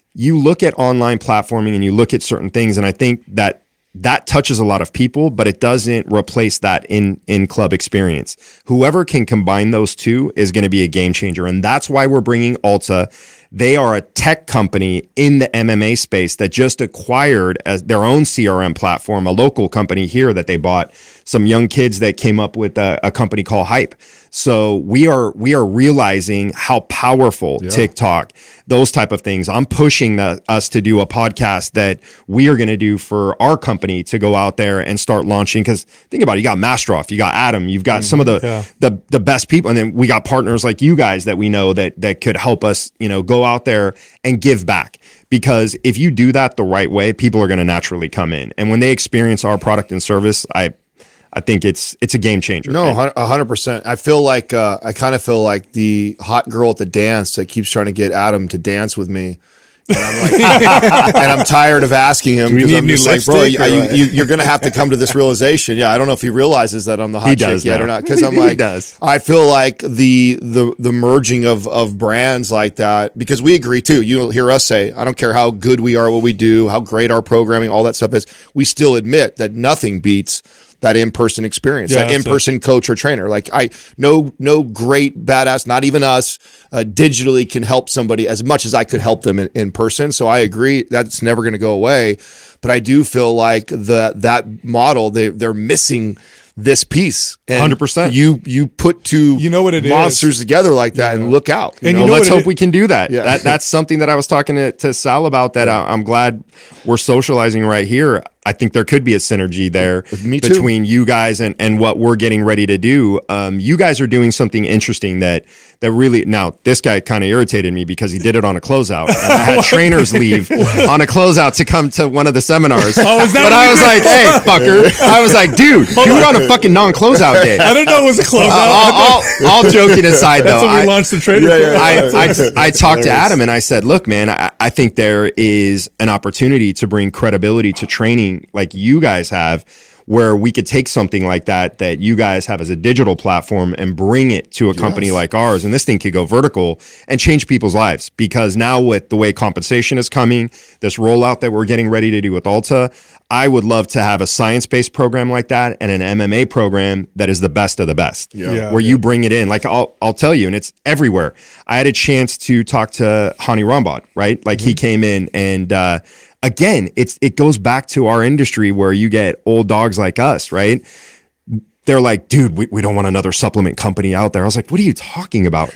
you look at online platforming and you look at certain things, and I think that that touches a lot of people, but it doesn't replace that in in club experience. Whoever can combine those two is going to be a game changer, and that's why we're bringing Alta. They are a tech company in the M M A space that just acquired as their own C R M platform, a local company here that they bought, some young kids that came up with a, a company called Hype. So we are we are realizing how powerful yeah. TikTok, those type of things. I'm pushing the, us to do a podcast that we are going to do for our company to go out there and start launching. Because think about it, you got Mastroff, you got Adam, you've got mm-hmm. some of the, yeah. the the best people, and then we got partners like you guys that we know that that could help us, you know, go out there and give back. Because if you do that the right way, people are going to naturally come in, and when they experience our product and service, I. I think it's it's a game changer. No, a hundred percent. I feel like uh, I kind of feel like the hot girl at the dance that keeps trying to get Adam to dance with me, and I'm like, and I'm tired of asking him because I'm just like, bro, you, you, you, you're gonna have to come to this realization. Yeah, I don't know if he realizes that I'm the hot he chick yet now. or not. Because I'm like, he does. I feel like the the the merging of of brands like that, because we agree too. You'll hear us say, I don't care how good we are, what we do, how great our programming, all that stuff is. We still admit that nothing beats that in-person experience, yeah, that in-person it. coach or trainer. Like I, no, no great badass, not even us, uh, digitally can help somebody as much as I could help them in, in person. So I agree that's never going to go away. But I do feel like the that model, they they're missing this piece. And one hundred percent. You you put two you know what it monsters is. together like that yeah. and look out. And know? you know let's hope it, we can do that. Yeah. that. That's something that I was talking to, to Sal about that I, I'm glad we're socializing right here. I think there could be a synergy there between you guys and, and what we're getting ready to do. Um, you guys are doing something interesting that that really, now this guy kind of irritated me because he did it on a closeout. And I had trainers leave on a closeout to come to one of the seminars. Oh, is that but I was like, hey, fucker. I was like, dude, you were on a fucking non-closeout day. I didn't know it was a closeout. Uh, all, all, all joking aside, though. That's when we I, launched the trainer. Yeah, yeah, yeah. I, I, I talked to Adam and I said, look, man, I, I think there is an opportunity to bring credibility to training like you guys have, where we could take something like that that you guys have as a digital platform and bring it to a company yes. like ours, and this thing could go vertical and change people's lives. Because now with the way compensation is coming, this rollout that we're getting ready to do with Alta, I would love to have a science-based program like that and an M M A program that is the best of the best, yeah. Yeah, where yeah. you bring it in. Like I'll I'll tell you, and it's everywhere. I had a chance to talk to Hani Rambod, right? Like mm-hmm. he came in and uh again, it's it goes back to our industry where you get old dogs like us, right? They're like, dude, we, we don't want another supplement company out there. I was like, what are you talking about?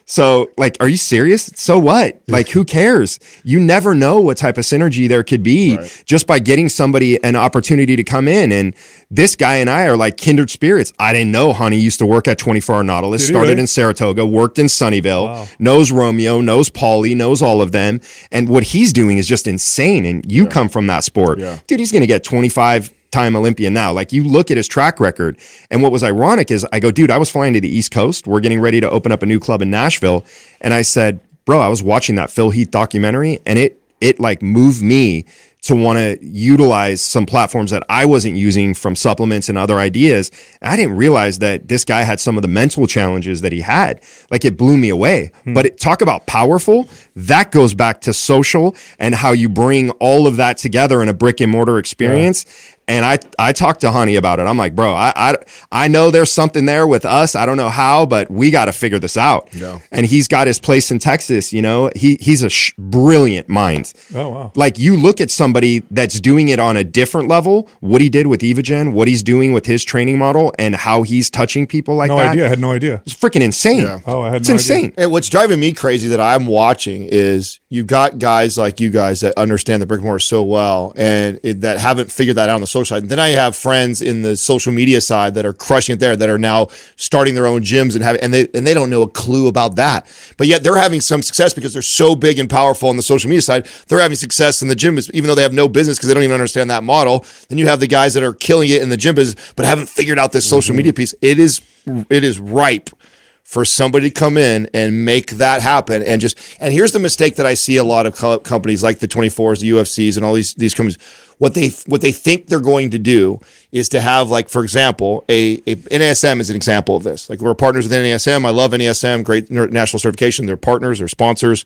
So like, are you serious? So what? Like, who cares? You never know what type of synergy there could be right. just by getting somebody an opportunity to come in. And this guy and I are like kindred spirits. I didn't know Hani used to work at twenty-four hour Nautilus, Did started really? in Saratoga, worked in Sunnyvale, wow. knows Romeo, knows Paulie, knows all of them. And what he's doing is just insane. And you yeah. come from that sport. Yeah. Dude, he's going to get twenty-five time Olympian now. Like, you look at his track record. And what was ironic is I go, dude, I was flying to the East Coast. We're getting ready to open up a new club in Nashville. And I said, bro, I was watching that Phil Heath documentary, and it, it like moved me to want to utilize some platforms that I wasn't using from supplements and other ideas. And I didn't realize that this guy had some of the mental challenges that he had. Like, it blew me away. Hmm. But it, talk about powerful. That goes back to social and how you bring all of that together in a brick and mortar experience. Yeah. And I, I talked to Hani about it. I'm like, bro, I, I, I know there's something there with us. I don't know how, but we got to figure this out. Yeah. And he's got his place in Texas. You know, he he's a sh- brilliant mind. Oh, wow. Like, you look at somebody that's doing it on a different level, what he did with Evogen, what he's doing with his training model, and how he's touching people like no that. No idea. I had no idea. It's freaking insane. Yeah. Oh, I had it's no insane. idea. And what's driving me crazy that I'm watching is you've got guys like you guys that understand the brick and mortar so well, and it, that haven't figured that out on the social side. And then I have friends in the social media side that are crushing it there, that are now starting their own gyms and having, and they and they don't know a clue about that. But yet they're having some success because they're so big and powerful on the social media side. They're having success in the gym, even though they have no business because they don't even understand that model. Then you have the guys that are killing it in the gym business, but haven't figured out this social mm-hmm. media piece. It is it is ripe for somebody to come in and make that happen. And just, and here's the mistake that I see a lot of co- companies like the twenty-fours, the U F Cs, and all these, these companies, what they, what they think they're going to do is to have, like, for example, a, a N A S M is an example of this. Like, we're partners with N A S M. I love N A S M, great national certification. They're partners, they're sponsors.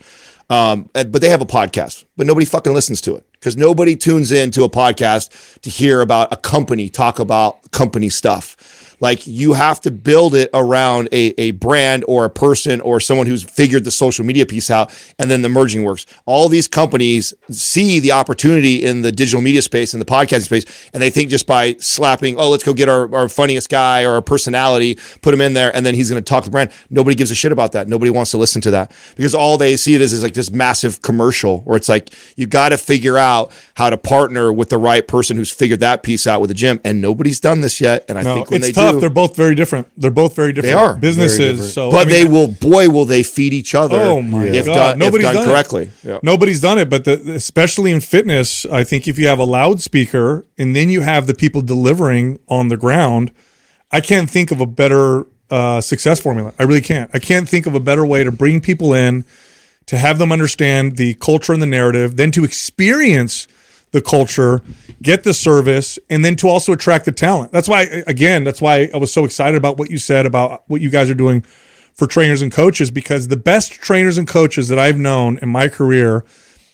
Um, and- but they have a podcast, but nobody fucking listens to it because nobody tunes in to a podcast to hear about a company talk about company stuff. Like you have to build it around a, a brand or a person or someone who's figured the social media piece out, and then the merging works. All these companies see the opportunity in the digital media space and the podcasting space, and they think just by slapping, oh, let's go get our, our funniest guy or our personality, put him in there, and then he's going to talk to the brand. Nobody gives a shit about that. Nobody wants to listen to that because all they see it as is like this massive commercial where it's like you got to figure out how to partner with the right person who's figured that piece out with the gym, and nobody's done this yet. And I No, think when it's they tough. do, They're both very different. They're both very different. They are. businesses. Very different. So, but I mean, they will, boy, will they feed each other. Oh my if God. done, Nobody's if done, done it. correctly. Yeah. Nobody's done it, but the, especially in fitness, I think if you have a loudspeaker and then you have the people delivering on the ground, I can't think of a better uh, success formula. I really can't. I can't think of a better way to bring people in, to have them understand the culture and the narrative, then to experience the culture, get the service, and then to also attract the talent. That's why, again, that's why I was so excited about what you said about what you guys are doing for trainers and coaches, because the best trainers and coaches that I've known in my career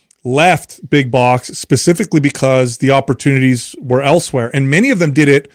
left Big Box specifically because the opportunities were elsewhere. And many of them did it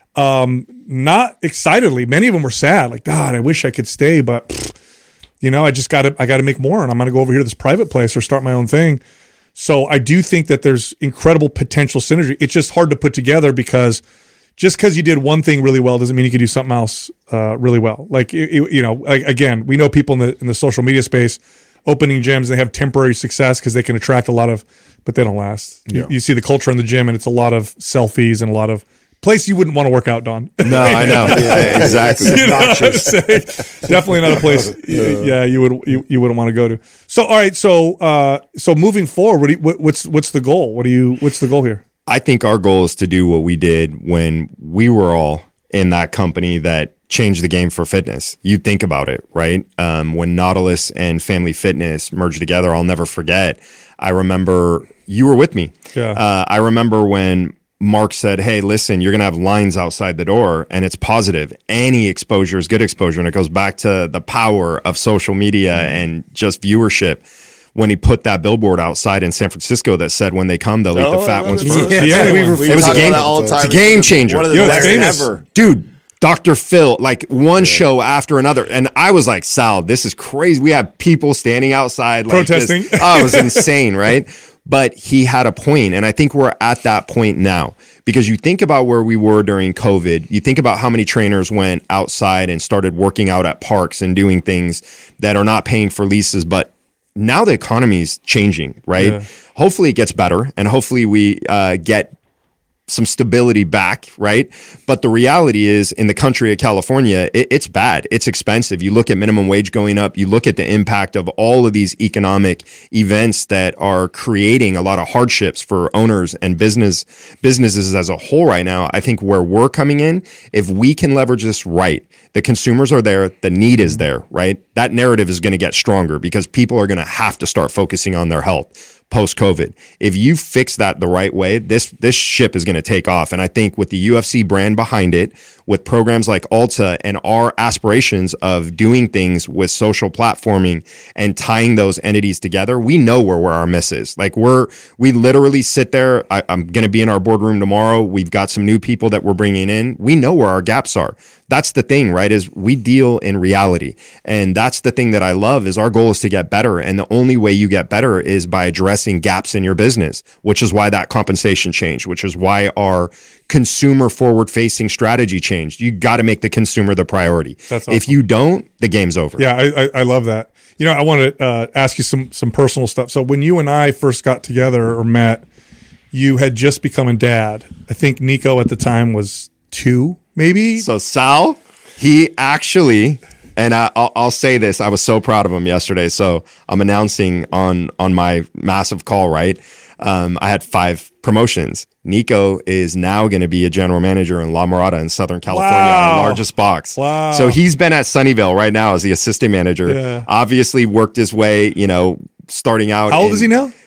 um, not excitedly. Many of them were sad, like, God, I wish I could stay, but pfft, you know, I just got to, I got to make more, and I'm going to go over here to this private place or start my own thing. So I do think that there's incredible potential synergy. It's just hard to put together because just because you did one thing really well doesn't mean you can do something else uh, really well. Like, it, it- you know, like, again, we know people in the in the social media space opening gyms, they have temporary success because they can attract a lot of, but they don't last. You, you see the culture in the gym, and it's a lot of selfies and a lot of place you wouldn't want to work out, Don. No, I know. Yeah, exactly. You know what I'm saying? Definitely not a place. Yeah, you would you, you wouldn't want to go to. So, all right. So, uh, so moving forward, what, do you, what what's what's the goal? What do you what's the goal here? I think our goal is to do what we did when we were all in that company that changed the game for fitness. You think about it, right? Um, when Nautilus and Family Fitness merged together, I'll never forget. I remember you were with me. Yeah. Uh, I remember when Mark said, hey, listen, you're going to have lines outside the door, and it's positive. Any exposure is good exposure. And it goes back to the power of social media and just viewership. When he put that billboard outside in San Francisco that said, when they come, they'll eat the fat ones first. Yeah, Yeah, we we were- were- We It was a talk about game- that all the time. it's a game changer. One of the Yeah, it's best famous. ever. Dude, Doctor Phil, like one show after another. And I was like, Sal, this is crazy. We have people standing outside like just- Protesting. oh, it was insane, right? But he had a point, and I think we're at that point now, because you think about where we were during COVID. You think about how many trainers went outside and started working out at parks and doing things that are not paying for leases, but now the economy is changing, right? Yeah. Hopefully it gets better, and hopefully we uh, get some stability back, right? But the reality is, in the country of California, it, it's bad. It's expensive. You look at minimum wage going up. You look at the impact of all of these economic events that are creating a lot of hardships for owners and business businesses as a whole right now. I think where we're coming in, if we can leverage this right, the consumers are there, the need is there, right? That narrative is going to get stronger because people are going to have to start focusing on their health post-COVID. If you fix that the right way, this this ship is going to take off. And I think with the U F C brand behind it, with programs like Alta and our aspirations of doing things with social platforming and tying those entities together, we know where, where our miss is. Like we're, we literally sit there. I, I'm going to be in our boardroom tomorrow. We've got some new people that we're bringing in. We know where our gaps are. That's the thing, right? Is we deal in reality. And that's the thing that I love is our goal is to get better. And the only way you get better is by addressing gaps in your business, which is why that compensation changed, which is why our consumer forward facing strategy changed. You got to make the consumer the priority. That's If awesome. you don't, the game's over. Yeah, I, I, I love that. You know, I want to uh, ask you some some personal stuff. So when you and I first got together or met, you had just become a dad. I think Nico at the time was two, maybe. So Sal, he actually, and I, I'll, I'll say this, I was so proud of him yesterday. So I'm announcing on on my massive call, right? Um, I had five promotions. Nico is now going to be a general manager in La Mirada in Southern California, Wow. our largest box. Wow. So he's been at Sunnyvale right now as the assistant manager. Yeah. Obviously worked his way, you know, starting out. How old in- is he now?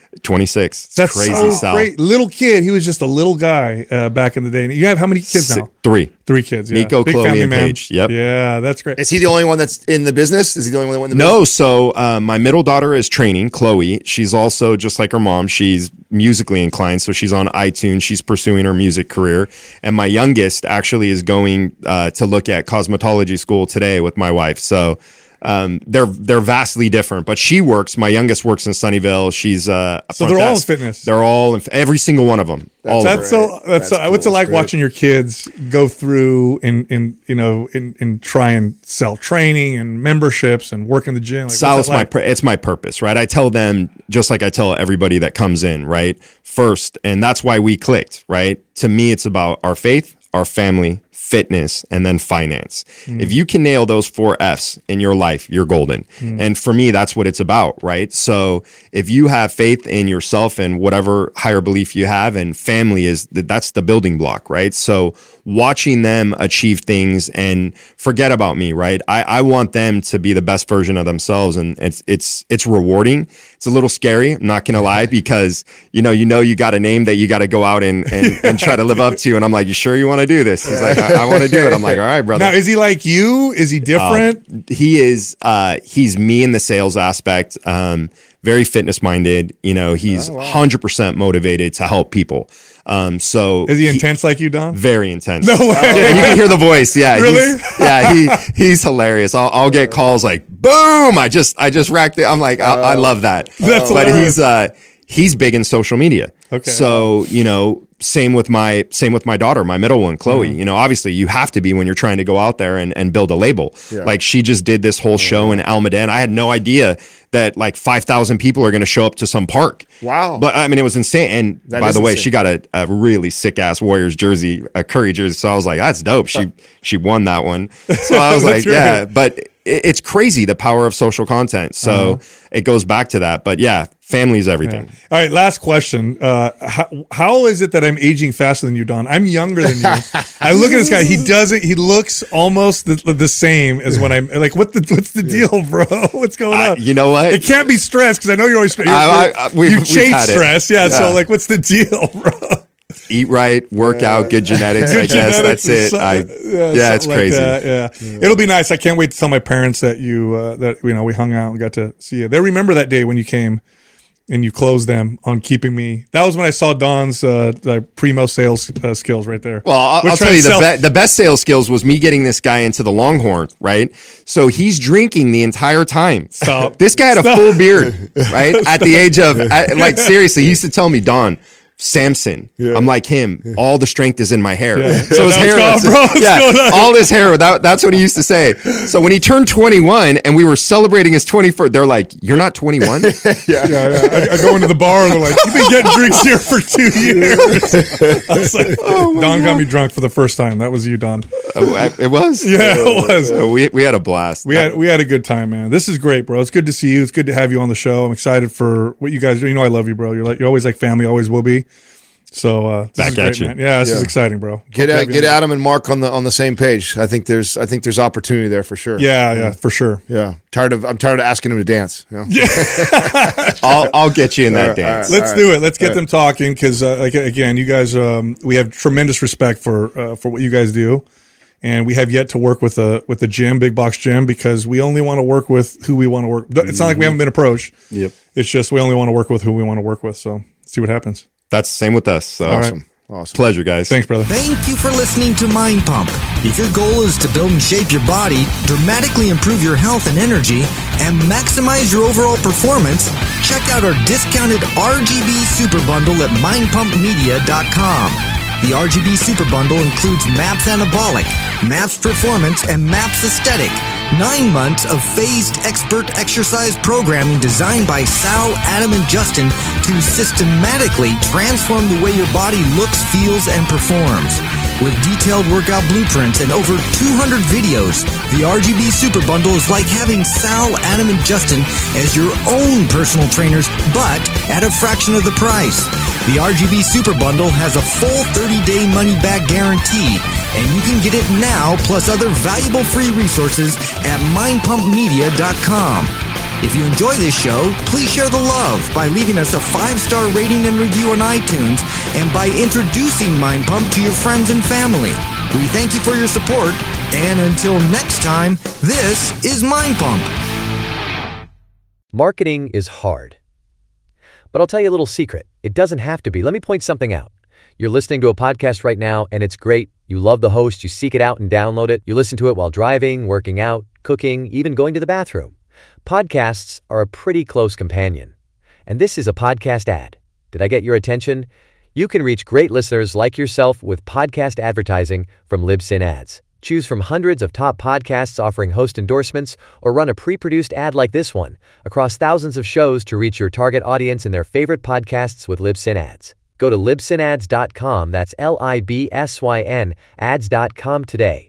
twenty-six. It's That's crazy, so Sal. great. Little kid. He was just a little guy uh, back in the day. You have how many kids Si- now? Three. Three kids. Yeah. Nico, Big Chloe, family and man. Paige. Yep. Yeah, that's great. Is he the only one that's in the business? Is he the only one in the No, so uh, my middle daughter is training, Chloe. She's also, just like her mom, she's musically inclined. So she's on iTunes. She's pursuing her music career. And my youngest actually is going uh, to look at cosmetology school today with my wife. So um, they're they're vastly different. But she works. My youngest works in Sunnyvale. She's uh, a So front they're all in desk. fitness. They're all in, every single one of them. all of them. That's so. That's, so, That's what's it cool. like That's great. watching your kids go through and and you know and and try and sell training and memberships and work in the gym. Like, Sal, what's it's that my like? pur- it's my purpose, right? I tell them just like I tell everybody that comes in, right? First, and that's why we clicked, right? To me, it's about our faith, our family, fitness, and then finance. Mm. If you can nail those four F's in your life, you're golden. Mm. And for me, that's what it's about, right? So if you have faith in yourself and whatever higher belief you have, and family is th- that's the building block, right? So watching them achieve things and forget about me, right? I, I want them to be the best version of themselves, and it's it's it's rewarding. It's a little scary, I'm not gonna lie, because you know, you know, you got a name that you got to go out and, and and try to live up to. And I'm like, you sure you want to do this? He's like, I, I want to do it. I'm like, all right, brother. Now, is he like you? Is he different? Um, he is uh he's me in the sales aspect, um very fitness minded, you know, he's one hundred percent motivated to help people. Um so is he intense like you, Don? very intense. No way. Yeah, you can hear the voice. Yeah. Really? He's, yeah, he he's hilarious. I'll, I'll get calls like, boom, I just I just racked it. I'm like, I, I love that. That's but hilarious. he's uh he's big in social media. Okay. So, you know, same with my same with my daughter, my middle one, Chloe. Mm-hmm. You know, obviously you have to be when you're trying to go out there and, and build a label. Like she just did this whole show in Almaden. I had no idea that like five thousand people are going to show up to some park. Wow. But I mean, it was insane. And That by is the way, insane. she got a, a really sick ass Warriors jersey, a Curry jersey. So I was like, that's dope. She she won that one. So I was like, That's right. yeah. But it, it's crazy the power of social content. So Uh-huh. it goes back to that. But yeah, family is everything. All right, last question. Uh, how, how is it that I'm aging faster than you, Don? I'm younger than you. I look at this guy. He doesn't. He looks almost the, the same as when I'm like. What the what's the deal, bro? What's going Uh, on? you know what? It can't be stress because I know you're always stressed. I- I- we've- You we've chase had it. stress, yeah, So Yeah. like, what's the deal, bro? Eat right, work out, good genetics. I guess Genetics that's or it. I, something- yeah, it's something like crazy. that, yeah. It'll be nice. I can't wait to tell my parents that you uh, that you know we hung out and got to see you. They remember that day when you came and you closed them on keeping me. That was when I saw Don's uh, like primo sales uh, skills right there. Well, I'll, We're I'll trying tell you to the, sell- be- the best sales skills was me getting this guy into the Longhorn, right? So he's drinking the entire time. Stop. This guy had a Stop. full beard, right? At the age of, at- like, seriously, he used to tell me, Don, Samson, I'm like him. All the strength is in my hair. Yeah. So his Yeah, hair, what's going on, bro? What's yeah, going on? all his hair. That, that's what he used to say. So when he turned twenty-one and we were celebrating his twenty-first, they're like, "You're not twenty-one." yeah, yeah. I, I go into the bar and they're like, "You've been getting drinks here for two years." I was like, Don got me drunk for the first time. That was you, Don. Uh, it was. Yeah, it was. Uh, we we had a blast. We had we had a good time, man. This is great, bro. It's good to see you. It's good to have you on the show. I'm excited for what you guys do. You know, I love you, bro. You're like you're always like family, always will be. So uh, this Back is at great, you. man. Yeah, this is Yeah. exciting, bro. Get Hope to out, have you get on. Adam and Mark on the on the same page. I think there's I think there's opportunity there for sure. Yeah, yeah, for sure. yeah. Tired of I'm tired of asking him to dance. You know? I'll I'll get you in that dance. Let's do it. Let's get them talking because, uh, like, again, you guys, um, we have tremendous respect for uh, for what you guys do, and we have yet to work with a with the gym, Big Box Gym, because we only want to work with who we want to work. It's not like we haven't been approached. Yep. It's just we only want to work with who we want to work with. So see what happens. That's the same with us. So All right. Awesome. Awesome. pleasure, guys. Thanks, brother. Thank you for listening to Mind Pump. If your goal is to build and shape your body, dramatically improve your health and energy, and maximize your overall performance, check out our discounted R G B Super Bundle at mind pump media dot com. The R G B Super Bundle includes MAPS Anabolic, MAPS Performance, and MAPS Aesthetic. Nine months of phased expert exercise programming designed by Sal, Adam, and Justin to systematically transform the way your body looks, feels, and performs. With detailed workout blueprints and over two hundred videos, the R G B Super Bundle is like having Sal, Adam, and Justin as your own personal trainers, but at a fraction of the price. The R G B Super Bundle has a full thirty-day money-back guarantee, and you can get it now plus other valuable free resources at mind pump media dot com. If you enjoy this show, please share the love by leaving us a five-star rating and review on iTunes and by introducing Mind Pump to your friends and family. We thank you for your support, and until next time, this is Mind Pump. Marketing is hard. But I'll tell you a little secret. It doesn't have to be. Let me point something out. You're listening to a podcast right now, and it's great. You love the host. You seek it out and download it. You listen to it while driving, working out, cooking, even going to the bathroom. Podcasts are a pretty close companion. And this is a podcast ad. Did I get your attention? You can reach great listeners like yourself with podcast advertising from Libsyn Ads. Choose from hundreds of top podcasts offering host endorsements, or run a pre-produced ad like this one across thousands of shows to reach your target audience in their favorite podcasts with Libsyn Ads. Go to libsyn ads dot com, that's L I B S Y N, ads dot com today.